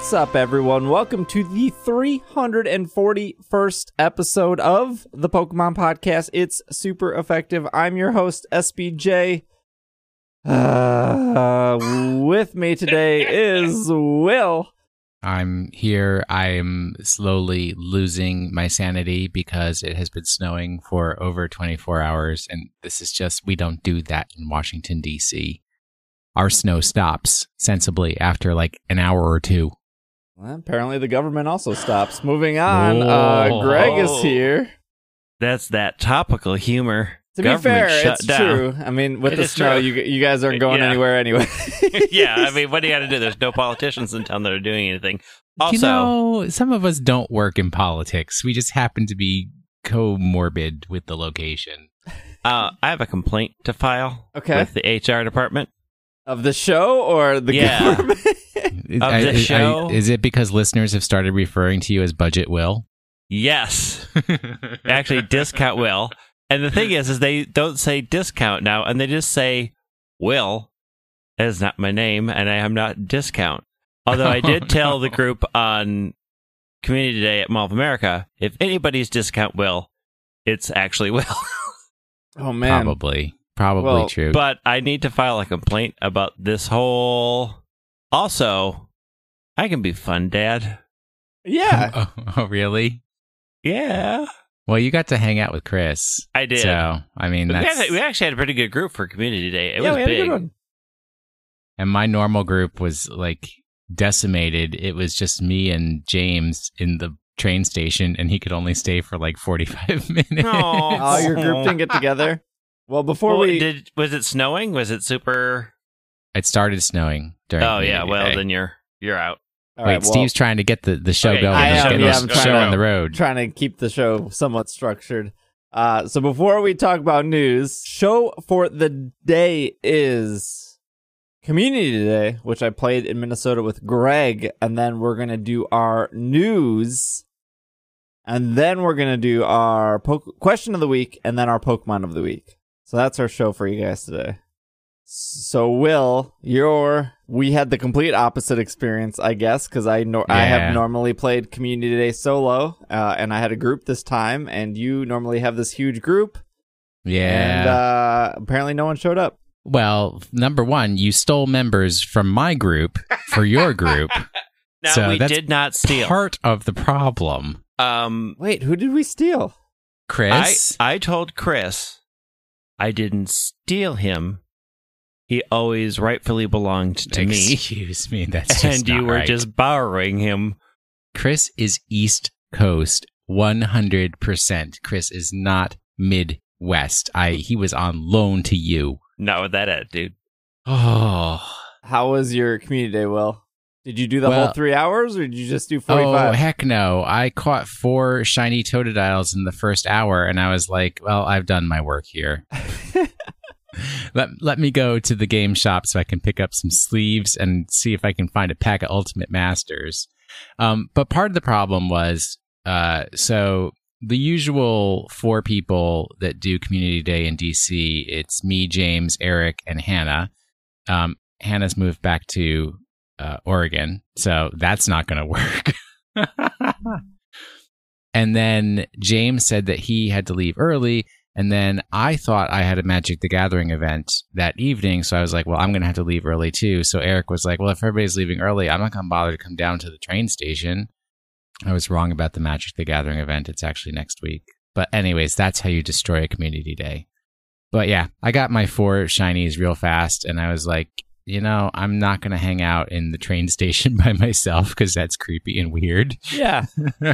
What's up, everyone? Welcome to the 341st episode of the Pokemon Podcast. It's super effective. I'm your host, SBJ. With me today is Will. I'm here. I'm slowly losing my sanity because it has been snowing for over 24 hours. And this is just, we don't do that in Washington, D.C. Our snow stops sensibly after like an hour or two. Well, apparently the government also stops. Moving on, Greg is here. That's that topical humor. To be fair, it's true. I mean, with the snow, you guys aren't going anywhere anyway. Yeah, I mean, what do you got to do? There's no politicians in town that are doing anything. Also, you know, some of us don't work in politics. We just happen to be comorbid with the location. I have a complaint to file with the HR department. Of the show or the government? Of the show. Is it because listeners have started referring to you as Budget Will? Yes. Actually, Discount Will. And the thing is they don't say discount now, and they just say Will. That is not my name, and I am not Discount. Although I did tell the group on Community Day at Mall of America, if anybody's Discount Will, it's actually Will. Oh, man. Probably true. But I need to file a complaint about this whole... Also, I can be fun, Dad. Yeah. Oh, really? Yeah. Well, you got to hang out with Chris. I did. So, I mean, we actually had a pretty good group for Community Day. It was big. Had a good one. And my normal group was like decimated. It was just me and James in the train station, and he could only stay for like 45 minutes. Oh, your group didn't get together? Well, was it snowing? Was it super... It started snowing during Community Day. Then you're out. Steve's trying to get the show going. I'm show on the road. Trying to keep the show somewhat structured. So before we talk about news, show for the day is Community Day, which I played in Minnesota with Greg, and then we're going to do our news, and then we're going to do our question of the week, and then our Pokemon of the week. So that's our show for you guys today. So, Will, we had the complete opposite experience, I guess, because I have normally played Community Day solo, and I had a group this time, and you normally have this huge group. Yeah. And apparently no one showed up. Well, number one, you stole members from my group for your group. No, so we did not steal. Part of the problem. Wait, who did we steal? Chris? I told Chris I didn't steal him. He always rightfully belonged to me. Excuse me, that's just and you not were right. just borrowing him. Chris is East Coast, 100%. Chris is not Midwest. He was on loan to you. Not with that attitude. Oh. How was your Community Day, Will? Did you do the whole 3 hours, or did you just do 45? Oh, heck no. I caught 4 shiny Totodiles in the first hour, and I was like, well, I've done my work here. Let me go to the game shop so I can pick up some sleeves and see if I can find a pack of Ultimate Masters. But part of the problem was, so the usual 4 people that do Community Day in DC, it's me, James, Eric, and Hannah. Hannah's moved back to Oregon, so that's not going to work. And then James said that he had to leave early. And then I thought I had a Magic the Gathering event that evening. So I was like, well, I'm going to have to leave early too. So Eric was like, well, if everybody's leaving early, I'm not going to bother to come down to the train station. I was wrong about the Magic the Gathering event. It's actually next week. But anyways, that's how you destroy a Community Day. But yeah, I got my 4 shinies real fast. And I was like, you know, I'm not going to hang out in the train station by myself because that's creepy and weird. Yeah.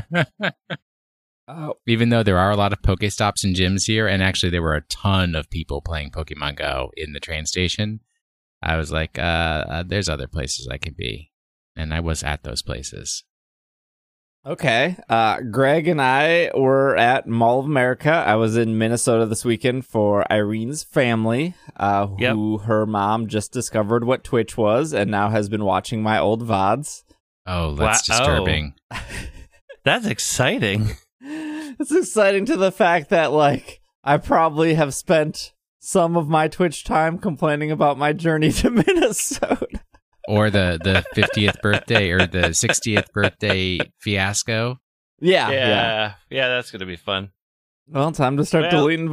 Even though there are a lot of Pokestops and gyms here, and actually there were a ton of people playing Pokemon Go in the train station, I was like, there's other places I can be. And I was at those places. Okay. Greg and I were at Mall of America. I was in Minnesota this weekend for Irene's family, who her mom just discovered what Twitch was and now has been watching my old VODs. Oh, that's disturbing. That's exciting. It's exciting to the fact that, like, I probably have spent some of my Twitch time complaining about my journey to Minnesota. or the 50th birthday or the 60th birthday fiasco. Yeah. That's gonna be fun. Well, time to start deleting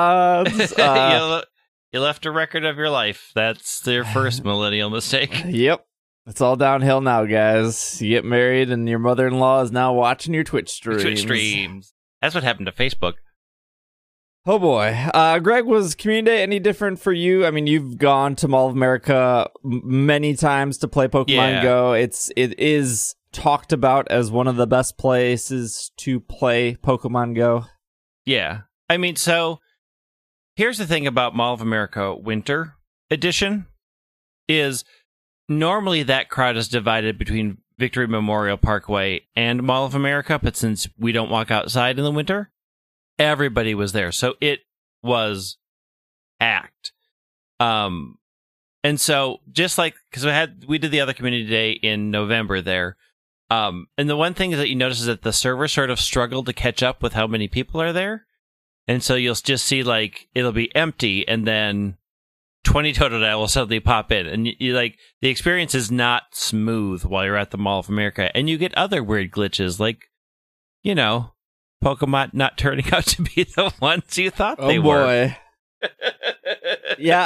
VODs. You left a record of your life. That's their first millennial mistake. Yep. It's all downhill now, guys. You get married and your mother-in-law is now watching your Twitch streams. That's what happened to Facebook. Oh boy. Greg, was Community Day any different for you? I mean, you've gone to Mall of America many times to play Pokemon Go. It is talked about as one of the best places to play Pokemon Go. Yeah. I mean, so here's the thing about Mall of America Winter Edition is normally that crowd is divided between Victory Memorial Parkway and Mall of America, but since we don't walk outside in the winter, everybody was there. So it was packed. And so just like, because we did the other Community Day in November there. And the one thing that you notice is that the server sort of struggled to catch up with how many people are there. And so you'll just see like, it'll be empty and then 20 Totodile will suddenly pop in, and you like the experience is not smooth while you're at the Mall of America, and you get other weird glitches like, Pokemon not turning out to be the ones you thought they were. Oh boy. Yeah,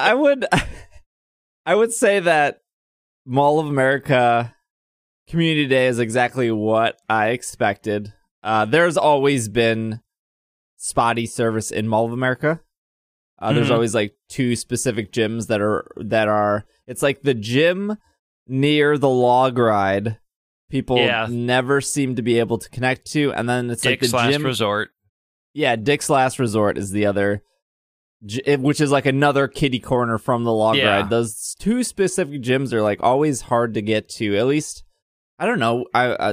I would say that Mall of America Community Day is exactly what I expected. There's always been spotty service in Mall of America. There's always like two specific gyms that are it's like the gym near the log ride people never seem to be able to connect to, and then it's Dick's like the Last gym Resort. Yeah, Dick's Last Resort is the other, which is like another kiddie corner from the log ride. Those two specific gyms are like always hard to get to. At least I don't know.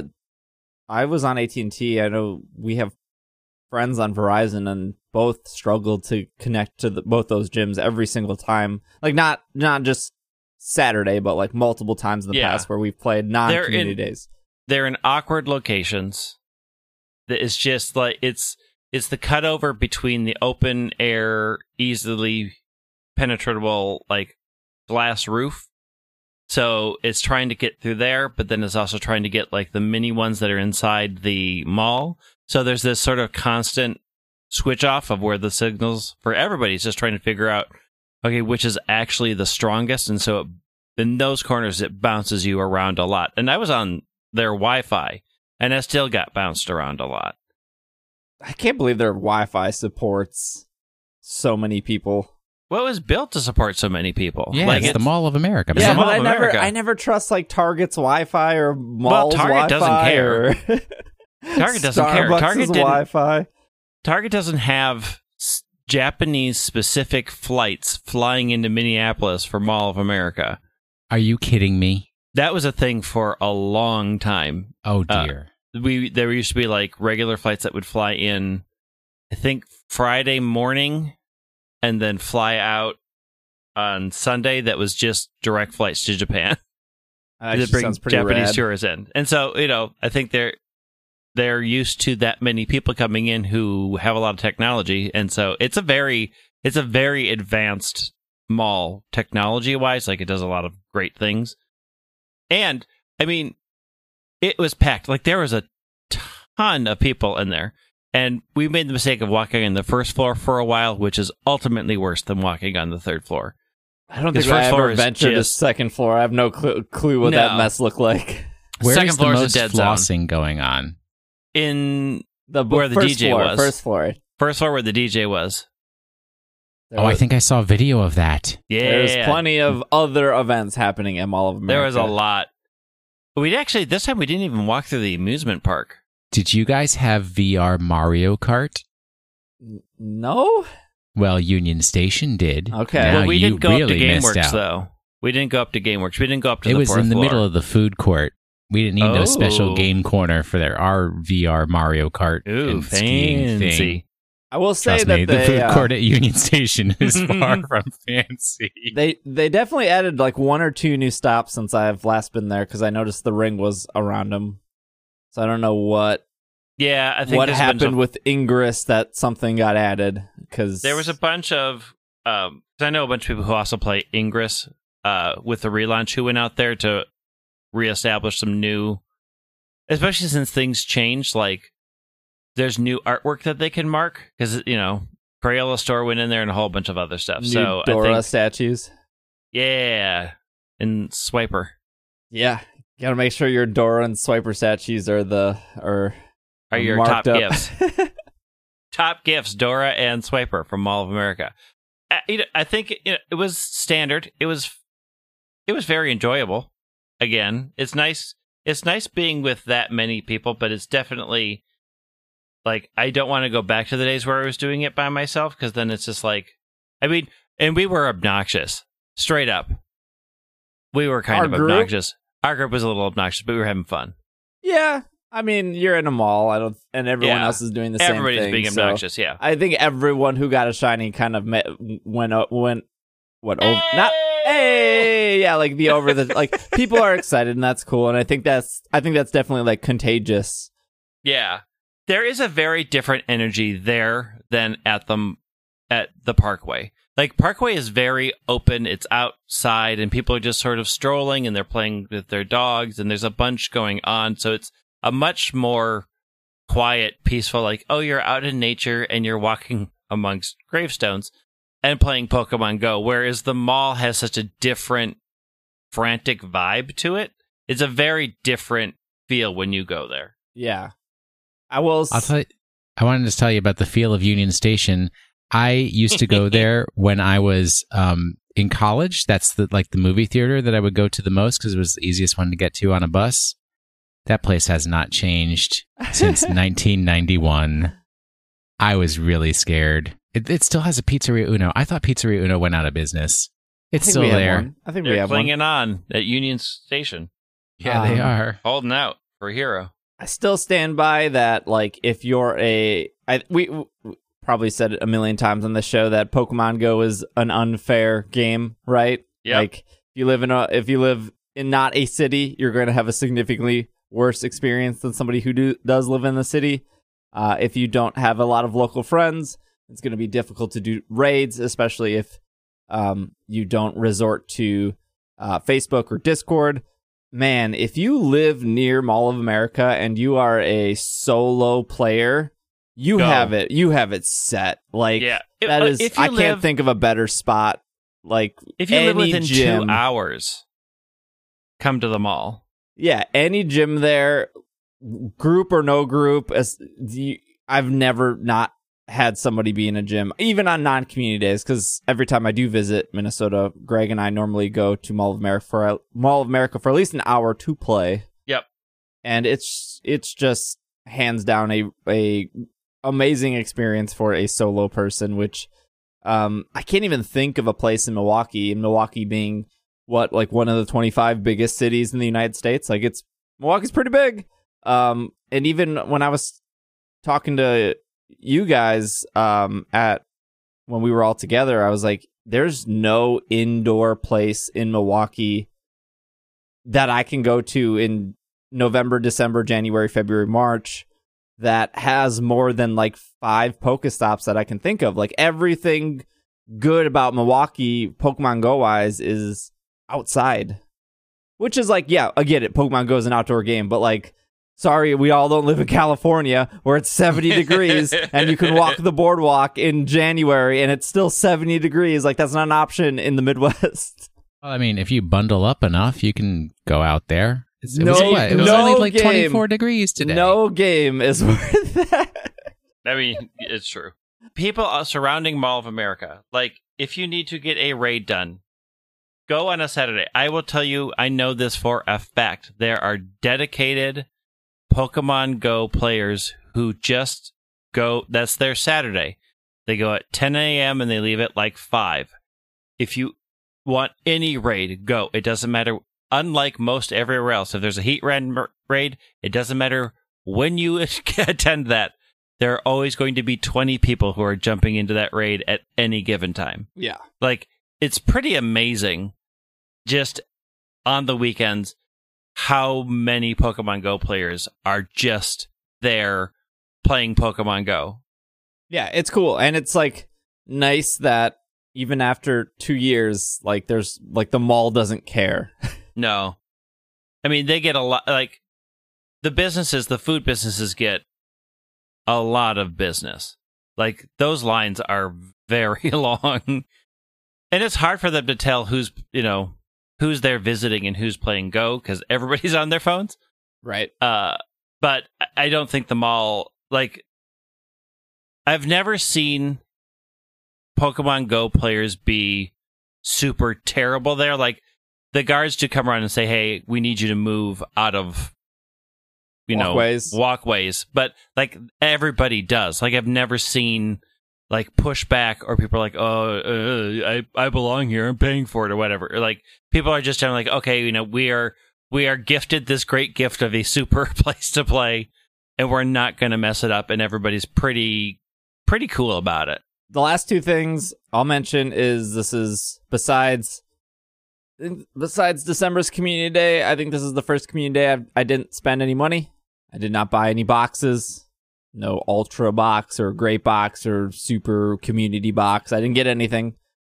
I was on AT&T. I know we have friends on Verizon, and both struggled to connect to both those gyms every single time. Like not just Saturday, but like multiple times in the past where we've played non-community days. They're in awkward locations. It's just like it's the cutover between the open air, easily penetrable like glass roof. So it's trying to get through there, but then it's also trying to get like the mini ones that are inside the mall. So there's this sort of constant switch off of where the signals for everybody's just trying to figure out, okay, which is actually the strongest. And so in those corners, it bounces you around a lot. And I was on their Wi-Fi, and I still got bounced around a lot. I can't believe their Wi-Fi supports so many people. Well, it was built to support so many people. Yeah, like it's the Mall of America. Yeah, but I never trust like Target's Wi-Fi or Mall's Wi-Fi. Doesn't care. Target doesn't care. Target doesn't have Japanese specific flights flying into Minneapolis for Mall of America. Are you kidding me? That was a thing for a long time. Oh dear. There used to be like regular flights that would fly in, I think Friday morning, and then fly out on Sunday. That was just direct flights to Japan. To bring Japanese tourists in, and so I think they're used to that many people coming in who have a lot of technology, and so it's a very advanced mall technology wise. Like it does a lot of great things, and I mean, it was packed. Like there was a ton of people in there, and we made the mistake of walking on the first floor for a while, which is ultimately worse than walking on the third floor. I don't think I ever ventured to second floor. I have no clue what that mess looked like. Where second is floor the is most a dead flossing zone. Going on? In where the DJ floor, was. First floor. First floor where the DJ was. I think I saw a video of that. Yeah. There's plenty of other events happening at Mall of America. There was a lot. This time we didn't even walk through the amusement park. Did you guys have VR Mario Kart? No? Well, Union Station did. Okay. Now Well, we didn't go up to GameWorks GameWorks, though. We didn't go up to GameWorks. We didn't go up to the the fourth floor. It was in the middle of the food court. We didn't need no special Oh. game corner for our VR Mario Kart Ooh, and skiing fancy. thing. I will say Trust that me, the food court at Union Station is far from fancy. They definitely added like one or two new stops since I've last been there, because I noticed the ring was around them. So I don't know what Yeah, I think what there's happened with Ingress that something got added, because there was a bunch of. 'Cause I know a bunch of people who also play Ingress with the relaunch who went out there to reestablish some new, especially since things changed. Like, there's new artwork that they can mark because Crayola Store went in there and a whole bunch of other stuff. New So Dora I think, statues. yeah, and Swiper. Yeah, gotta make sure your Dora and Swiper statues are Your marked top up. gifts. Top gifts, Dora and Swiper from Mall of America. I think it was standard. It was very enjoyable. Again, it's nice. It's nice being with that many people, but it's definitely like I don't want to go back to the days where I was doing it by myself because then it's just like, I mean, and we were obnoxious, straight up. We were kind of obnoxious. Our group was a little obnoxious, but we were having fun. Yeah, I mean, you're in a mall. And everyone else is doing the same thing. Everybody's being obnoxious. Yeah, I think everyone who got a shiny kind of went over. Yeah, like the over the like people are excited and that's cool, and I think that's definitely like contagious. Yeah, there is a very different energy there than at the Parkway. Like, Parkway is very open, it's outside, and people are just sort of strolling, and they're playing with their dogs, and there's a bunch going on, so it's a much more quiet, peaceful, like, oh, you're out in nature, and you're walking amongst gravestones, and playing Pokemon Go, whereas the mall has such a different, frantic vibe to it. It's a very different feel when you go there. Yeah. I wanted to tell you about the feel of Union Station. I used to go there when I was in college. That's the movie theater that I would go to the most because it was the easiest one to get to on a bus. That place has not changed since 1991. I was really scared. It still has a Pizzeria Uno. I thought Pizzeria Uno went out of business. It's still there. I think They're we have one. clinging on at Union Station. Yeah, they are. Holding out for a hero. I still stand by that. Like, if you're we probably said it a million times on the show that Pokemon Go is an unfair game, right? Yeah. Like, if you live in not a city, you're going to have a significantly worse experience than somebody who does live in the city. If you don't have a lot of local friends, it's going to be difficult to do raids, especially if you don't resort to Facebook or Discord. Man, if you live near Mall of America and you are a solo player, you have it set. Like, yeah. That is, I can't think of a better spot. Like, if you live within gym, 2 hours, come to the mall. Yeah, any gym there, group or no group. I've never not had somebody be in a gym, even on non-community days, because every time I do visit Minnesota, Greg and I normally go to Mall of America for at least an hour to play. Yep. And it's just hands down a amazing experience for a solo person, which I can't even think of a place in Milwaukee being one of the 25 biggest cities in the United States. Like, Milwaukee's pretty big. And even when I was talking to you guys when we were all together, I was like, there's no indoor place in Milwaukee that I can go to in November, December, January, February, March that has more than like 5 Pokestops that I can think of. Like, everything good about Milwaukee, Pokemon Go wise, is outside, which is like, yeah, I get it. Pokemon Go is an outdoor game, but like, sorry, we all don't live in California where it's 70 degrees and you can walk the boardwalk in January and it's still 70 degrees. Like, that's not an option in the Midwest. Well, I mean, if you bundle up enough, you can go out there. It was no only like game, 24 degrees today. No game is worth that. I mean, it's true. People are surrounding Mall of America. Like, if you need to get a raid done, go on a Saturday. I will tell you, I know this for a fact. There are dedicated Pokemon Go players who just go, that's their Saturday. They go at 10 a.m. and they leave at like 5. If you want any raid, go. It doesn't matter. Unlike most everywhere else, if there's a heat raid, it doesn't matter when you attend that. There are always going to be 20 people who are jumping into that raid at any given time. Yeah. Like, it's pretty amazing just on the weekends how many Pokemon Go players are just there playing Pokemon Go. Yeah, it's cool. And it's like nice that even after 2 years, like there's like the mall doesn't care. No. I mean, they get a lot, like the food businesses get a lot of business. Like those lines are very long. And it's hard for them to tell who's they're visiting and who's playing Go because everybody's on their phones. Right. But I don't think the mall, like, I've never seen Pokemon Go players be super terrible there. Like, the guards do come around and say, hey, we need you to move out of, walkways. But, like, everybody does. Like, I've never seen, like, pushback or people are like, oh, I belong here. I'm paying for it or whatever. Or, like, people are just generally like, okay, we are gifted this great gift of a super place to play, and we're not going to mess it up. And everybody's pretty cool about it. The last two things I'll mention is this is besides December's Community Day, I think this is the first Community Day I didn't spend any money. I did not buy any boxes. No Ultra box or Great box or Super Community box. I didn't get anything.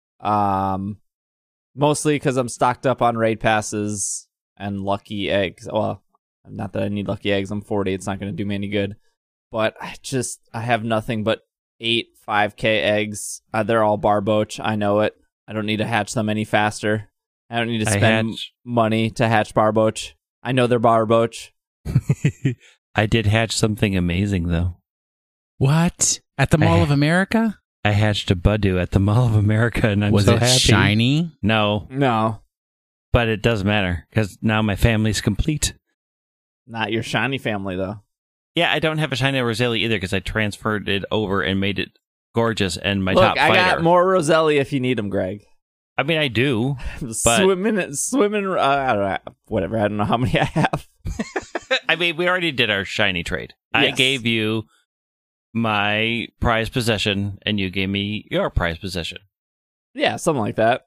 Mostly because I'm stocked up on raid passes and lucky eggs. Well, not that I need lucky eggs. I'm 40. It's not going to do me any good. But I have nothing but 8 5K eggs. They're all Barboach. I know it. I don't need to hatch them any faster. I don't need to spend money to hatch Barboach. I know they're Barboach. I did hatch something amazing, though. What? At the Mall of America? I hatched a Budu at the Mall of America, and I'm Was so it happy. shiny? No. But it doesn't matter, because now my family's complete. Not your shiny family, though. Yeah, I don't have a shiny Roselia either, because I transferred it over and made it gorgeous, and my top fighter. I got more Roselia if you need them, Greg. I mean, I do. But swimming. I don't know. Whatever. I don't know how many I have. I mean, we already did our shiny trade. Yes. I gave you my prized possession, and you gave me your prized possession. Yeah, something like that.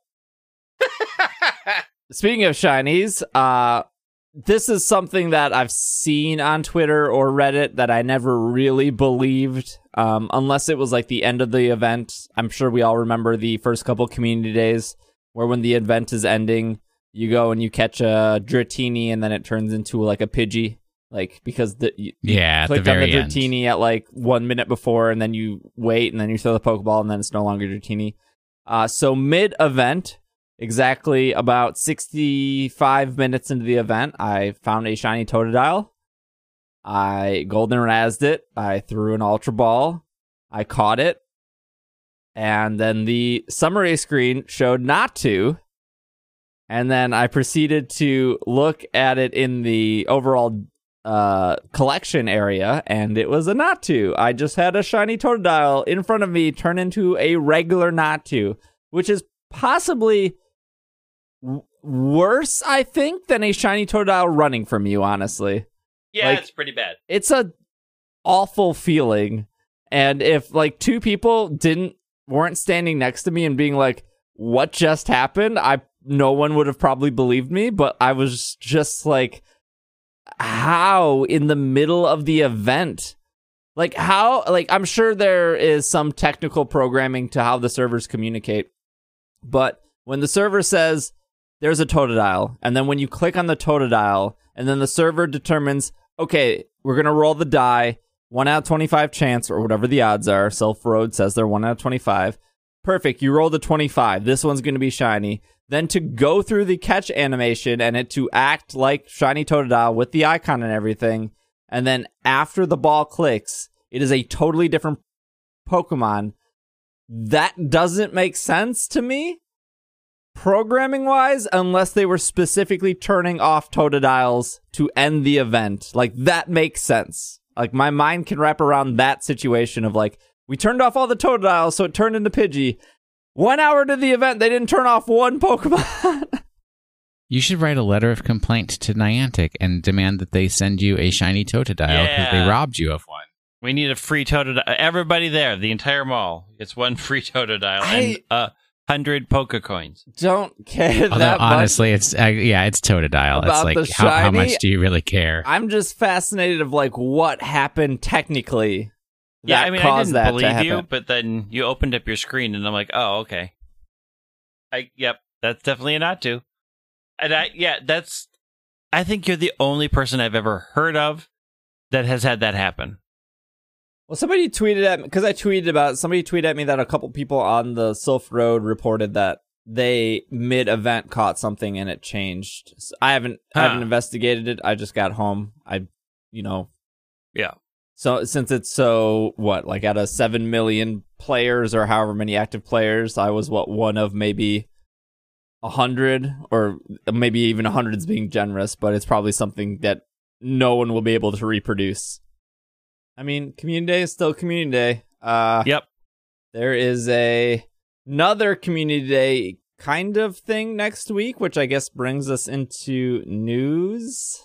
Speaking of shinies, this is something that I've seen on Twitter or Reddit that I never really believed, unless it was like the end of the event. I'm sure we all remember the first couple community days where when the event is ending, you go and you catch a Dratini and then it turns into like a Pidgey. Like, because you clicked on the Dratini at like 1 minute before, and then you wait, and then you throw the Pokeball, and then it's no longer Dratini. So mid-event, exactly about 65 minutes into the event, I found a shiny Totodile. I Golden Razzed it. I threw an Ultra Ball. I caught it. And then the summary screen showed not to. And then I proceeded to look at it in the overall collection area, and it was a Natu. I just had a shiny Totodile in front of me turn into a regular Natu, which is possibly worse, I think, than a shiny Totodile running from you, honestly. Yeah, it's pretty bad. It's a awful feeling, and if like two people weren't standing next to me and being like, what just happened? No one would have probably believed me, but I was just like, how in the middle of the event? Like, how? Like, I'm sure there is some technical programming to how the servers communicate, but when the server says there's a Totodile, and then when you click on the Totodile, and then the server determines, okay, we're going to roll the die, 1 out of 25 chance, or whatever the odds are. Silph Road says they're 1 out of 25. Perfect, you roll the 25. This one's going to be shiny. Then to go through the catch animation and it to act like shiny Totodile with the icon and everything. And then after the ball clicks, it is a totally different Pokemon. That doesn't make sense to me, programming-wise, unless they were specifically turning off Totodiles to end the event. Like, that makes sense. Like, my mind can wrap around that situation of, like, we turned off all the Totodiles, so it turned into Pidgey. 1 hour to the event, they didn't turn off one Pokemon. You should write a letter of complaint to Niantic and demand that they send you a shiny Totodile because they robbed you of one. We need a free Totodile. Everybody there, the entire mall, gets one free Totodile and 100 Pokecoins. Don't care Although, that much. honestly, it's Totodile. It's like, how much do you really care? I'm just fascinated of like what happened technically. Yeah, I mean, I didn't believe you, but then you opened up your screen, and I'm like, oh, okay. Yep, that's definitely a not to. And I think you're the only person I've ever heard of that has had that happen. Well, somebody tweeted at me, because I tweeted about it, somebody tweeted at me that a couple people on the Sylph Road reported that they mid-event caught something and it changed. So I haven't investigated it. I just got home. Yeah. So since it's so, like out of 7 million players or however many active players, I was one of maybe 100, or maybe even 100 is being generous, but it's probably something that no one will be able to reproduce. I mean, Community Day is still Community Day. Yep. There is another Community Day kind of thing next week, which I guess brings us into news.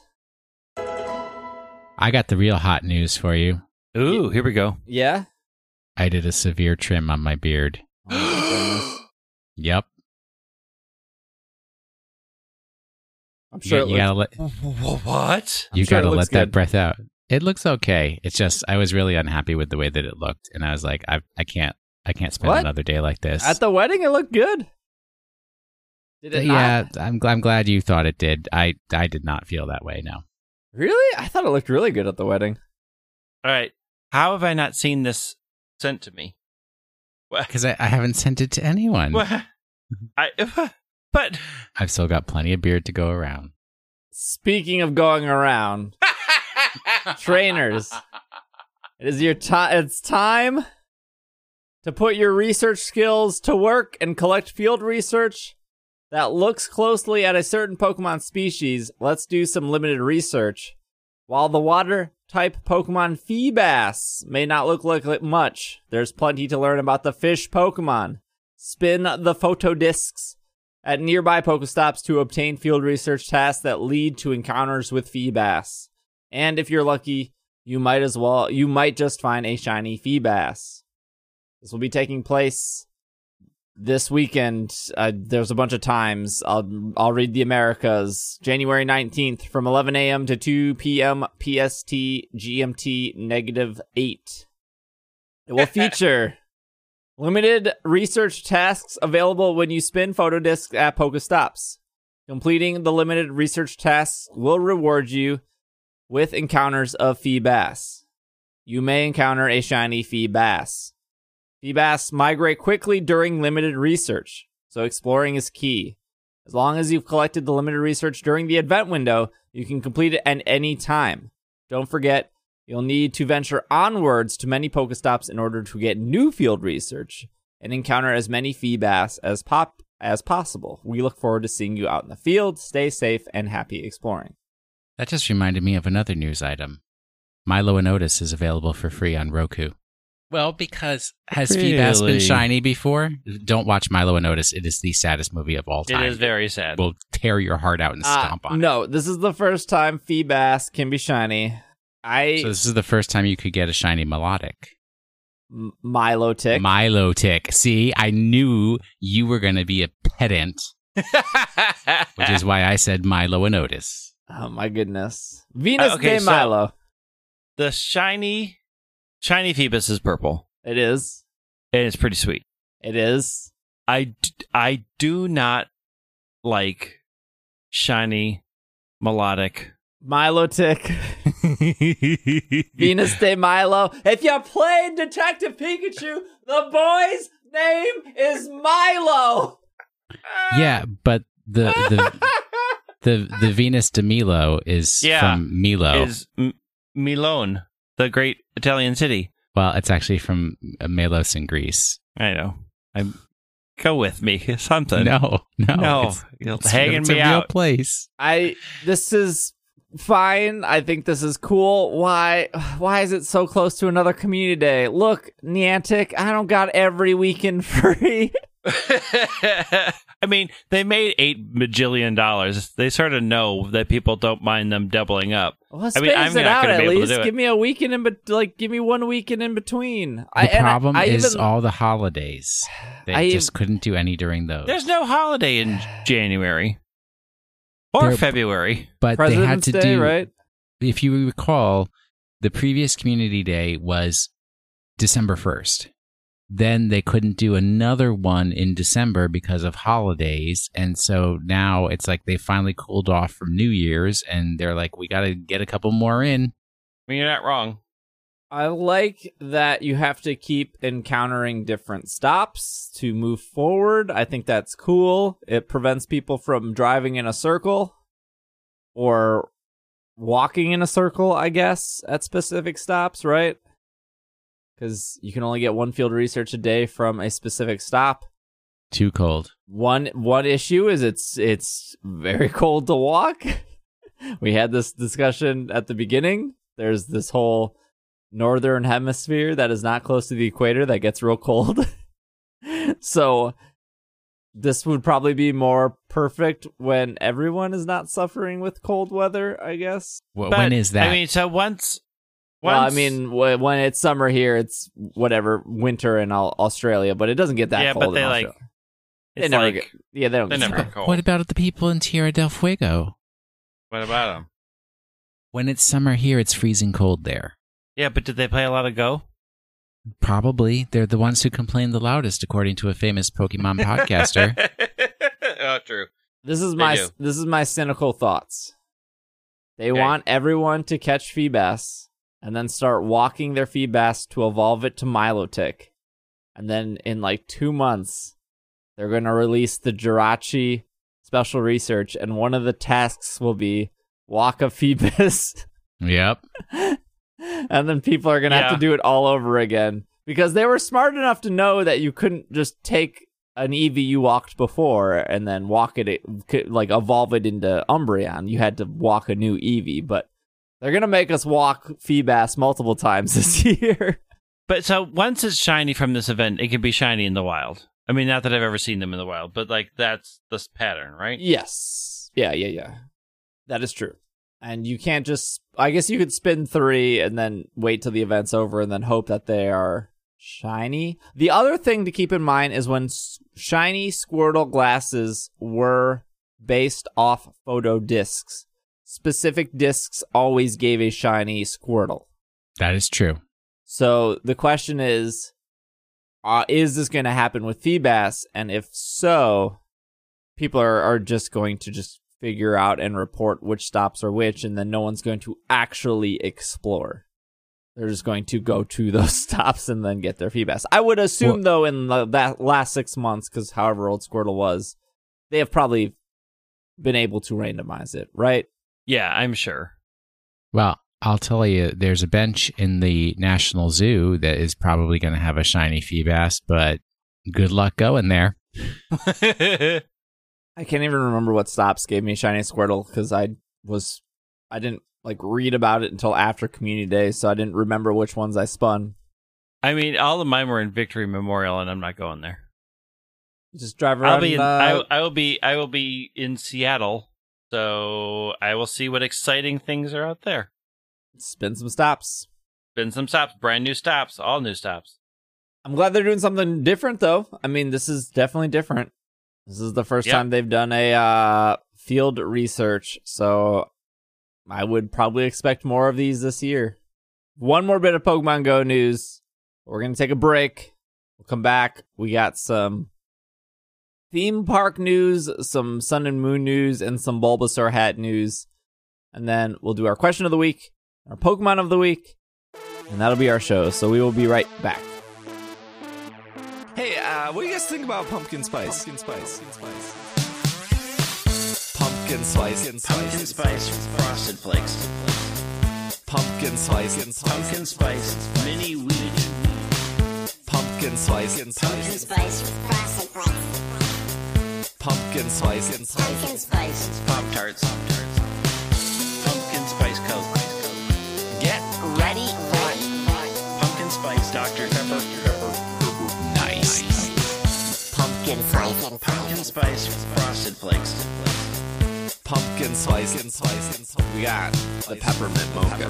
I got the real hot news for you. Ooh, here we go. Yeah? I did a severe trim on my beard. Oh my goodness. Yep. I'm sure You gotta let What? you sure it gotta looks let that good. breath out. It looks okay. It's just I was really unhappy with the way that it looked, and I was like, I can't spend What? another day like this. At the wedding, it looked good. Did it Yeah, not? I'm glad you thought it did. I did not feel that way. No. Really? I thought it looked really good at the wedding. All right. How have I not seen this sent to me? Because I haven't sent it to anyone. What? But I've still got plenty of beard to go around. Speaking of going around, trainers, it is it's time to put your research skills to work and collect field research that looks closely at a certain Pokemon species. Let's do some limited research. While the water-type Pokemon Feebas may not look like much, there's plenty to learn about the fish Pokemon. Spin the photo discs at nearby Pokestops to obtain field research tasks that lead to encounters with Feebas. And if you're lucky, you might just find a shiny Feebas. This will be taking place this weekend. There's a bunch of times. I'll read the Americas. January 19th from 11 a.m. to 2 p.m. PST GMT -8. It will feature limited research tasks available when you spin photo discs at Pokestops. Completing the limited research tasks will reward you with encounters of Feebas. You may encounter a shiny Feebas. Feebas migrate quickly during limited research, so exploring is key. As long as you've collected the limited research during the event window, you can complete it at any time. Don't forget, you'll need to venture onwards to many Pokestops in order to get new field research and encounter as many Feebas as possible. We look forward to seeing you out in the field. Stay safe and happy exploring. That just reminded me of another news item. Milo and Otis is available for free on Roku. Well, because has Feebas been Really? shiny before? Don't watch Milo and Otis. It is the saddest movie of all time. it is very sad. It will tear your heart out and stomp on it. No, this is the first time Feebas can be shiny. So this is the first time you could get a shiny Melodic. Milotic. Milotic. See, I knew you were going to be a pedant, which is why I said Milo and Otis. Oh my goodness. Venus Okay, de so- Milo. The shiny Phoebus is purple, It is. and it's pretty sweet. It is. I do not like shiny melodic. Milotic. Venus de Milo. If you played Detective Pikachu, the boy's name is Milo. Yeah, but the Venus de Milo is from Milo. Is Milone, the great Italian city. Well, it's actually from Melos in Greece. I know. Go with me. Something. No. You're hanging it's me a real out. place. This is fine. I think this is cool. Why is it so close to another community day? Look, Niantic, I don't got every weekend free. I mean, they made $8 bajillion. They sort of know that people don't mind them doubling up. Well, I mean, I'm space it not out gonna be at able to least. do it. Give me a weekend give me 1 weekend in between. The problem is all the holidays. They just couldn't do any during those. There's no holiday in January or February. But President's they had to Day, do, right? if you recall, the previous community day was December 1st. then they couldn't do another one in December because of holidays. And so now it's like they finally cooled off from New Year's and they're like, we got to get a couple more in. I mean, you're not wrong. I like that you have to keep encountering different stops to move forward. I think that's cool. It prevents people from driving in a circle or walking in a circle, I guess, at specific stops, right? Because you can only get one field research a day from a specific stop. Too cold. One issue is it's very cold to walk. We had this discussion at the beginning. There's this whole northern hemisphere that is not close to the equator that gets real cold. So this would probably be more perfect when everyone is not suffering with cold weather, I guess. When is that? I mean, so once Well, I mean, when it's summer here, it's whatever, winter in Australia, but it doesn't get that cold. But they in like, Australia. it's They never like, get, yeah, they don't they get never snow. get cold. What about the people in Tierra del Fuego? What about them? When it's summer here, it's freezing cold there. Yeah, but did they play a lot of Go? Probably. They're the ones who complain the loudest, according to a famous Pokemon podcaster. Oh, true. This is do. my cynical thoughts. They Okay. want everyone to catch Feebas and then start walking their Feebas to evolve it to Milotic. And then in like 2 months, they're going to release the Jirachi special research, and one of the tasks will be walk a Feebas. Yep. And then people are going to have to do it all over again because they were smart enough to know that you couldn't just take an Eevee you walked before and then walk it, like evolve it into Umbreon. You had to walk a new Eevee, but they're going to make us walk Feebas multiple times this year. But so once it's shiny from this event, it can be shiny in the wild. I mean, not that I've ever seen them in the wild, but like that's the pattern, right? Yes. Yeah. That is true. And you can't just, I guess you could spin 3 and then wait till the event's over and then hope that they are shiny. The other thing to keep in mind is when shiny Squirtle glasses were based off photo discs, specific discs always gave a shiny Squirtle. That is true. So the question is this going to happen with Feebas? And if so, people are just going to just figure out and report which stops are which, and then no one's going to actually explore. They're just going to go to those stops and then get their Feebas. I would assume, though, in that last 6 months, because however old Squirtle was, they have probably been able to randomize it, right? Yeah, I'm sure. Well, I'll tell you, there's a bench in the National Zoo that is probably going to have a shiny Feebas, but good luck going there. I can't even remember what stops gave me shiny Squirtle because I didn't like read about it until after Community Day, so I didn't remember which ones I spun. I mean, all of mine were in Victory Memorial, and I'm not going there. Just drive around. I will be in Seattle, so I will see what exciting things are out there. Spin some stops. Been some stops, brand new stops, all new stops. I'm glad they're doing something different, though. I mean, this is definitely different. This is the first time they've done a field research, so I would probably expect more of these this year. One more bit of Pokemon Go news. We're going to take a break. We'll come back. We got some theme park news, some Sun and Moon news, and some Bulbasaur hat news. And then we'll do our question of the week, our Pokemon of the week, and that'll be our show. So we will be right back. Hey, what do you guys think about pumpkin spice? Pumpkin spice. Pumpkin spice frosted flakes. Pumpkin spice. Pumpkin spice mini wheat. Pumpkin spice. Pumpkin spice frosted flakes. Pumpkin spice. Pumpkin spice Pop Tarts. Pumpkin spice Coke. Get ready for pumpkin spice Dr. Pepper. Nice. Pumpkin spice frosted flakes. Pumpkin spice. We got the peppermint mocha.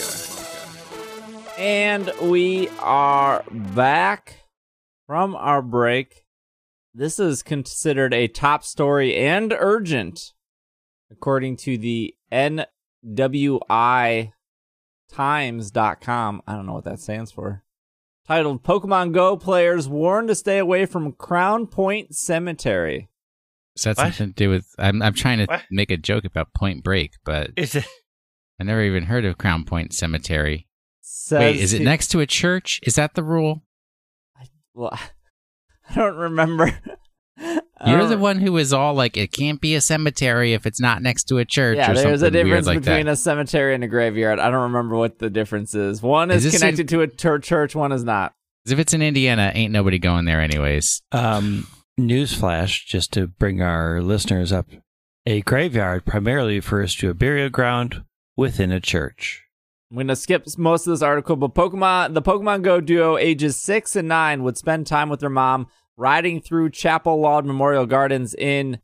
And we are back from our break. This is considered a top story and urgent, according to the NWI Times.com. I don't know what that stands for. titled Pokemon Go players warned to stay away from Crown Point Cemetery. So that's What? something to do with. I'm trying to What? make a joke about Point Break, but Is it? I never even heard of Crown Point Cemetery. Says Wait, is it he- next to a church? Is that the rule? Well, I don't remember. You're the one who was all like, it can't be a cemetery if it's not next to a church Yeah, or there's a something weird difference like between that. a cemetery and a graveyard. I don't remember what the difference is. One is Is this connected to a church, one is not. 'Cause if it's in Indiana, ain't nobody going there anyways. Newsflash, just to bring our listeners up. A graveyard primarily refers to a burial ground within a church. I'm going to skip most of this article, but the Pokemon Go duo ages 6 and 9 would spend time with their mom riding through Chapel Lawn Memorial Gardens in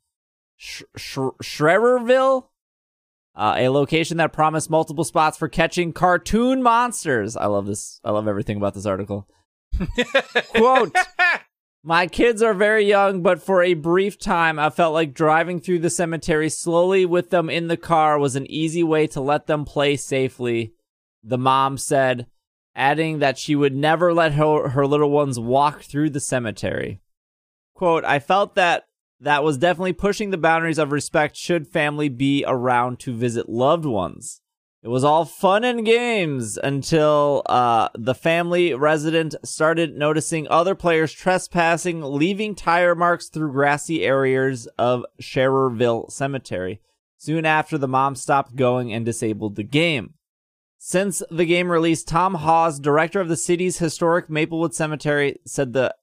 Shreveville, a location that promised multiple spots for catching cartoon monsters. I love this. I love everything about this article. Quote, my kids are very young, but for a brief time, I felt like driving through the cemetery slowly with them in the car was an easy way to let them play safely, the mom said, adding that she would never let her little ones walk through the cemetery. Quote, I felt that was definitely pushing the boundaries of respect should family be around to visit loved ones. It was all fun and games until the family resident started noticing other players trespassing, leaving tire marks through grassy areas of Schererville Cemetery. Soon after, the mom stopped going and disabled the game. Since the game release, Tom Hawes, director of the city's historic Maplewood Cemetery, said the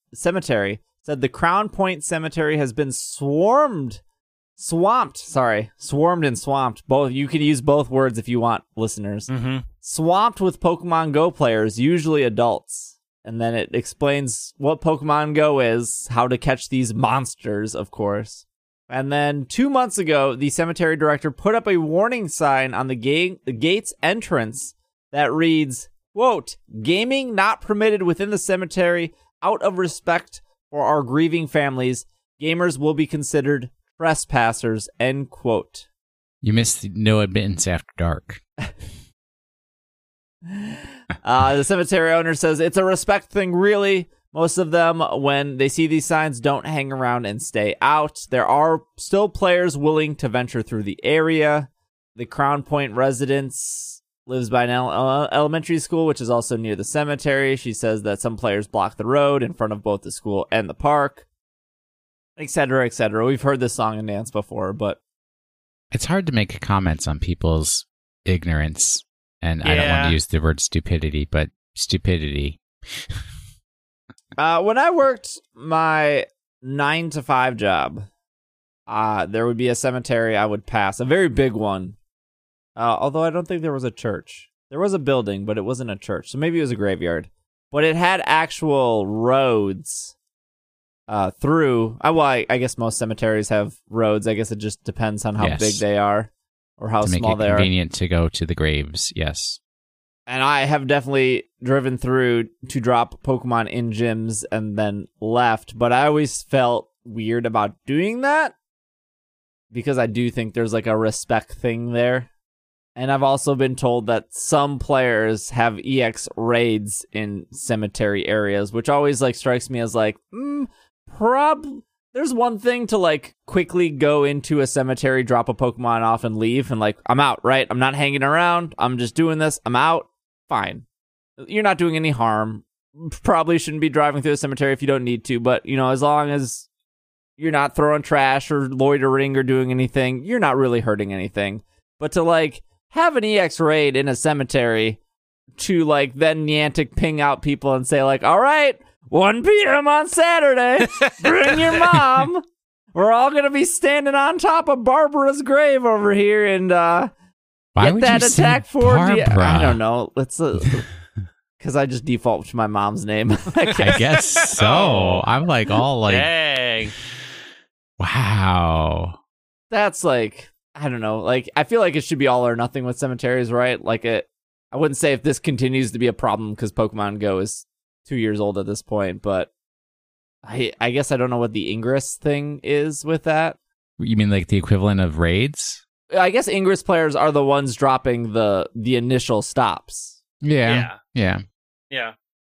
Crown Point Cemetery has been swarmed and swamped. Both, you can use both words if you want, listeners. Mm-hmm. Swamped with Pokemon Go players, usually adults. And then it explains what Pokemon Go is, how to catch these monsters, of course. And then 2 months ago, the cemetery director put up a warning sign on the gate's entrance that reads, quote, gaming not permitted within the cemetery. Out of respect for our grieving families, gamers will be considered trespassers, end quote. You missed no admittance after dark. The cemetery owner says it's a respect thing, really. Most of them, when they see these signs, don't hang around and stay out. There are still players willing to venture through the area. The Crown Point residence lives by an elementary school, which is also near the cemetery. She says that some players block the road in front of both the school and the park, etc., etc. We've heard this song and dance before, but It's hard to make comments on people's ignorance, and I don't want Yeah. to use the word stupidity, but stupidity. when I worked my 9 to 5 job, there would be a cemetery I would pass, a very big one. Although I don't think there was a church. There was a building, but it wasn't a church. So maybe it was a graveyard. But it had actual roads through. I guess most cemeteries have roads. I guess it just depends on how Yes. big they are or how To make small it they are. convenient to go to the graves, yes. And I have definitely driven through to drop Pokemon in gyms and then left. But I always felt weird about doing that because I do think there's like a respect thing there. And I've also been told that some players have EX raids in cemetery areas, which always like strikes me as like, there's one thing to like quickly go into a cemetery, drop a Pokemon off and leave and like, I'm out, right? I'm not hanging around. I'm just doing this. I'm out. Fine. You're not doing any harm. Probably shouldn't be driving through the cemetery if you don't need to, but you know, as long as you're not throwing trash or loitering or doing anything, you're not really hurting anything. But to like have an EX raid in a cemetery to like then Niantic ping out people and say like, all right, 1 p.m. on Saturday, bring your mom. We're all going to be standing on top of Barbara's grave over here and Why get would that you say attack for Barbara? I don't know. Let's because I just default to my mom's name. I guess so. I'm like all like, Dang. wow. That's like, I don't know. Like, I feel like it should be all or nothing with cemeteries, right? Like, I wouldn't say if this continues to be a problem because Pokemon Go is 2 years old at this point, but I guess I don't know what the Ingress thing is with that. You mean like the equivalent of raids? I guess Ingress players are the ones dropping the initial stops. Yeah. Yeah.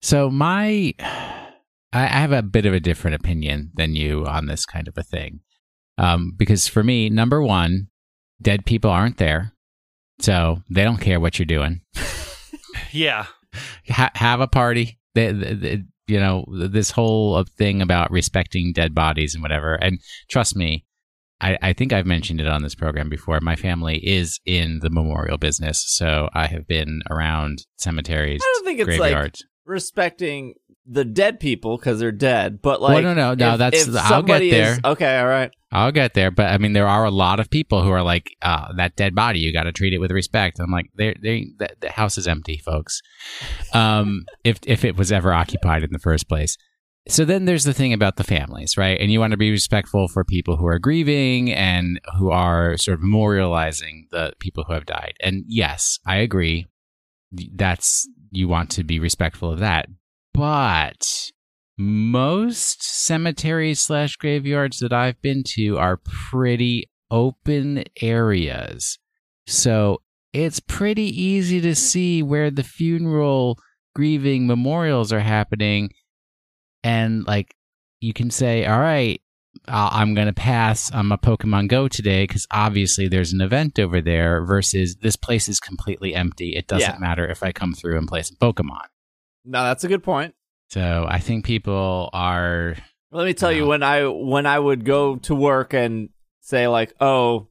So I have a bit of a different opinion than you on this kind of a thing. Because for me, number one, dead people aren't there. So they don't care what you're doing. Yeah. Have a party. You know, this whole thing about respecting dead bodies and whatever. And trust me, I think I've mentioned it on this program before. My family is in the memorial business. So I have been around cemeteries, I don't think it's graveyards. like respecting the dead people because they're dead, but like, no, if that's I'll get somebody there. is, okay, all right. I'll get there, but I mean, there are a lot of people who are like, that dead body, you got to treat it with respect. I'm like, the house is empty, folks. If it was ever occupied in the first place. So then there's the thing about the families, right? And you want to be respectful for people who are grieving and who are sort of memorializing the people who have died. And yes, I agree. You want to be respectful of that. But most cemeteries / graveyards that I've been to are pretty open areas. So it's pretty easy to see where the funeral grieving memorials are happening. And like, you can say, all right, I'm going to pass on my Pokemon Go today because obviously there's an event over there versus this place is completely empty. It doesn't matter if I come through and play some Pokemon. No, that's a good point. So I think people are... Let me tell you, when I would go to work and say like, so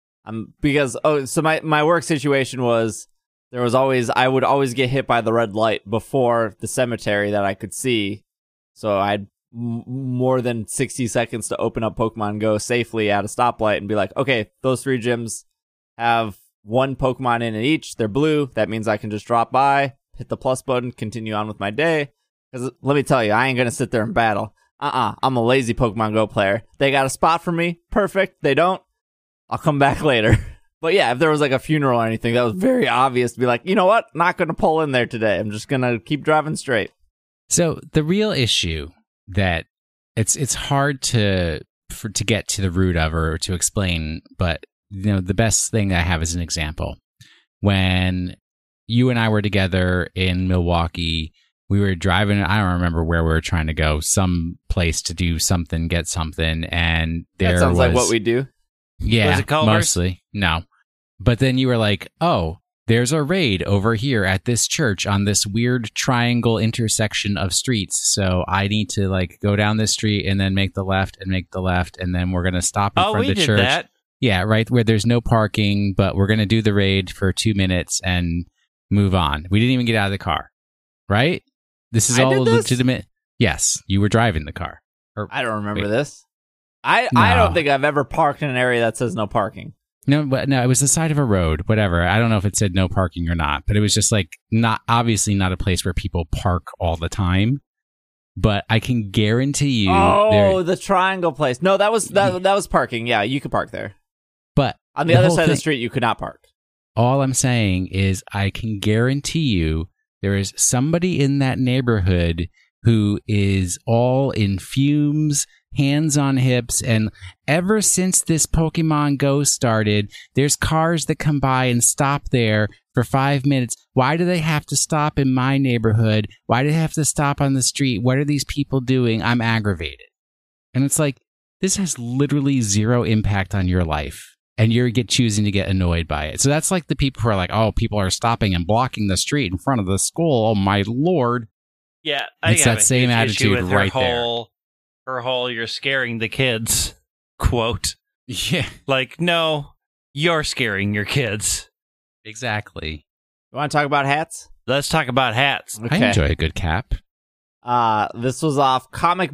my work situation was I would always get hit by the red light before the cemetery that I could see. So I had more than 60 seconds to open up Pokemon Go safely at a stoplight and be like, okay, those 3 gyms have 1 Pokemon in it each. They're blue. That means I can just drop by, hit the plus button, continue on with my day. Because let me tell you, I ain't going to sit there and battle. I'm a lazy Pokemon Go player. They got a spot for me. Perfect. They don't. I'll come back later. But yeah, if there was like a funeral or anything, that was very obvious to be like, you know what? Not going to pull in there today. I'm just going to keep driving straight. So the real issue that it's hard to get to the root of or to explain, but you know, the best thing I have is an example. When you and I were together in Milwaukee, we were driving, I don't remember where we were trying to go, some place to do something, get something, and that sounds like what we do. Yeah, Was it Culver's? mostly. No. But then you were like, oh, there's a raid over here at this church on this weird triangle intersection of streets. So I need to like go down this street and then make the left, and then we're going to stop in front of the church. That. Yeah, right, where there's no parking, but we're going to do the raid for 2 minutes and move on. We didn't even get out of the car, right? This is all legitimate. Yes, you were driving the car. I don't remember this. I don't think I've ever parked in an area that says no parking. No, it was the side of a road, whatever. I don't know if it said no parking or not, but it was just like obviously not a place where people park all the time. But I can guarantee you. The triangle place. No, that was parking. Yeah, you could park there. But on the other side of the street, you could not park. All I'm saying is I can guarantee you there is somebody in that neighborhood who is all in fumes, hands on hips, and ever since this Pokemon Go started, there's cars that come by and stop there for 5 minutes. Why do they have to stop in my neighborhood? Why do they have to stop on the street? What are these people doing? I'm aggravated. And it's like, this has literally zero impact on your life, and you're choosing to get annoyed by it. So that's like the people who are like, oh, people are stopping and blocking the street in front of the school. Oh, my Lord. Yeah, it's that same attitude with right her whole "you're scaring the kids" quote. Yeah, like, no, you're scaring your kids. Exactly. You want to talk about hats? Let's talk about hats. Okay. I enjoy a good cap. This was off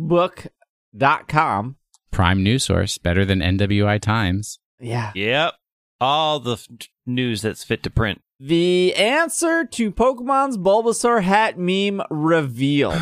comicbook.com. Prime news source, better than NWI Times. Yeah. Yep. All the news that's fit to print. The answer to Pokemon's Bulbasaur hat meme revealed.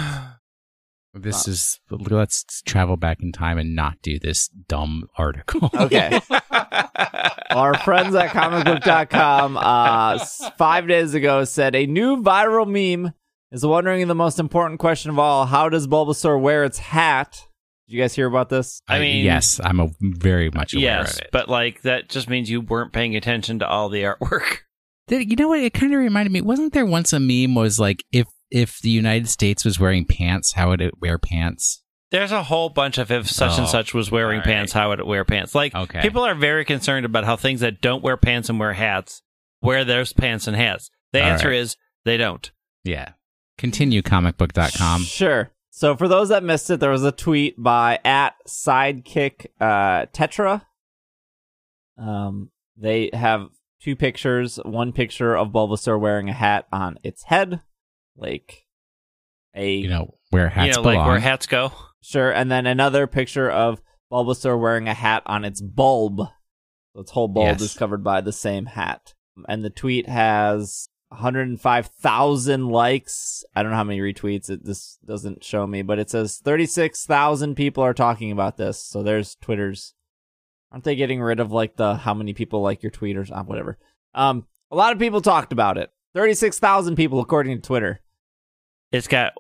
Let's travel back in time and not do this dumb article. Okay. Our friends at comicbook.com 5 days ago said a new viral meme is wondering the most important question of all. How does Bulbasaur wear its hat? Did you guys hear about this? I mean, yes, I'm very much aware of it. But like that just means you weren't paying attention to all the artwork. You know what? It kind of reminded me. Wasn't there once a meme was like, if if the United States was wearing pants, how would it wear pants? There's a whole bunch of if such and such was wearing pants, how would it wear pants? Like, people are very concerned about how things that don't wear pants and wear hats wear those pants and hats. The answer is they don't. Yeah. Continue, comicbook.com. Sure. So for those that missed it, there was a tweet by @sidekick Tetra. They have two pictures. One picture of Bulbasaur wearing a hat on its head, like where hats belong. Like where hats go. Sure, and then another picture of Bulbasaur wearing a hat on its bulb. So its whole bulb is covered by the same hat. And the tweet has 105,000 likes. I don't know how many retweets. This doesn't show me, but it says 36,000 people are talking about this. So there's Twitter's. Aren't they getting rid of like the how many people like your tweet or whatever? A lot of people talked about it. 36,000 people according to Twitter. It's got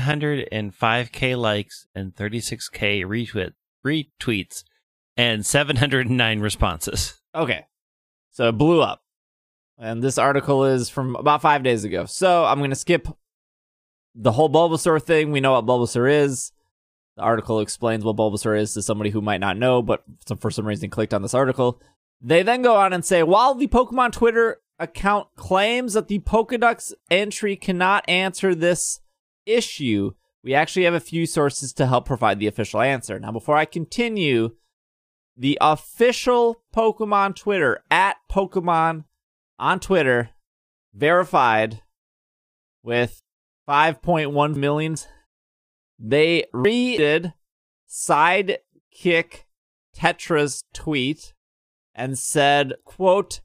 105K likes and 36K retweets and 709 responses. Okay. So it blew up. And this article is from about 5 days ago. So I'm going to skip the whole Bulbasaur thing. We know what Bulbasaur is. The article explains what Bulbasaur is to somebody who might not know, but for some reason clicked on this article. They then go on and say, while the Pokemon Twitter account claims that the Pokedex entry cannot answer this issue, we actually have a few sources to help provide the official answer. Now, before I continue, the official Pokemon Twitter, @Pokemon on Twitter, verified with 5.1 million. They read Sidekick Tetra's tweet and said, quote,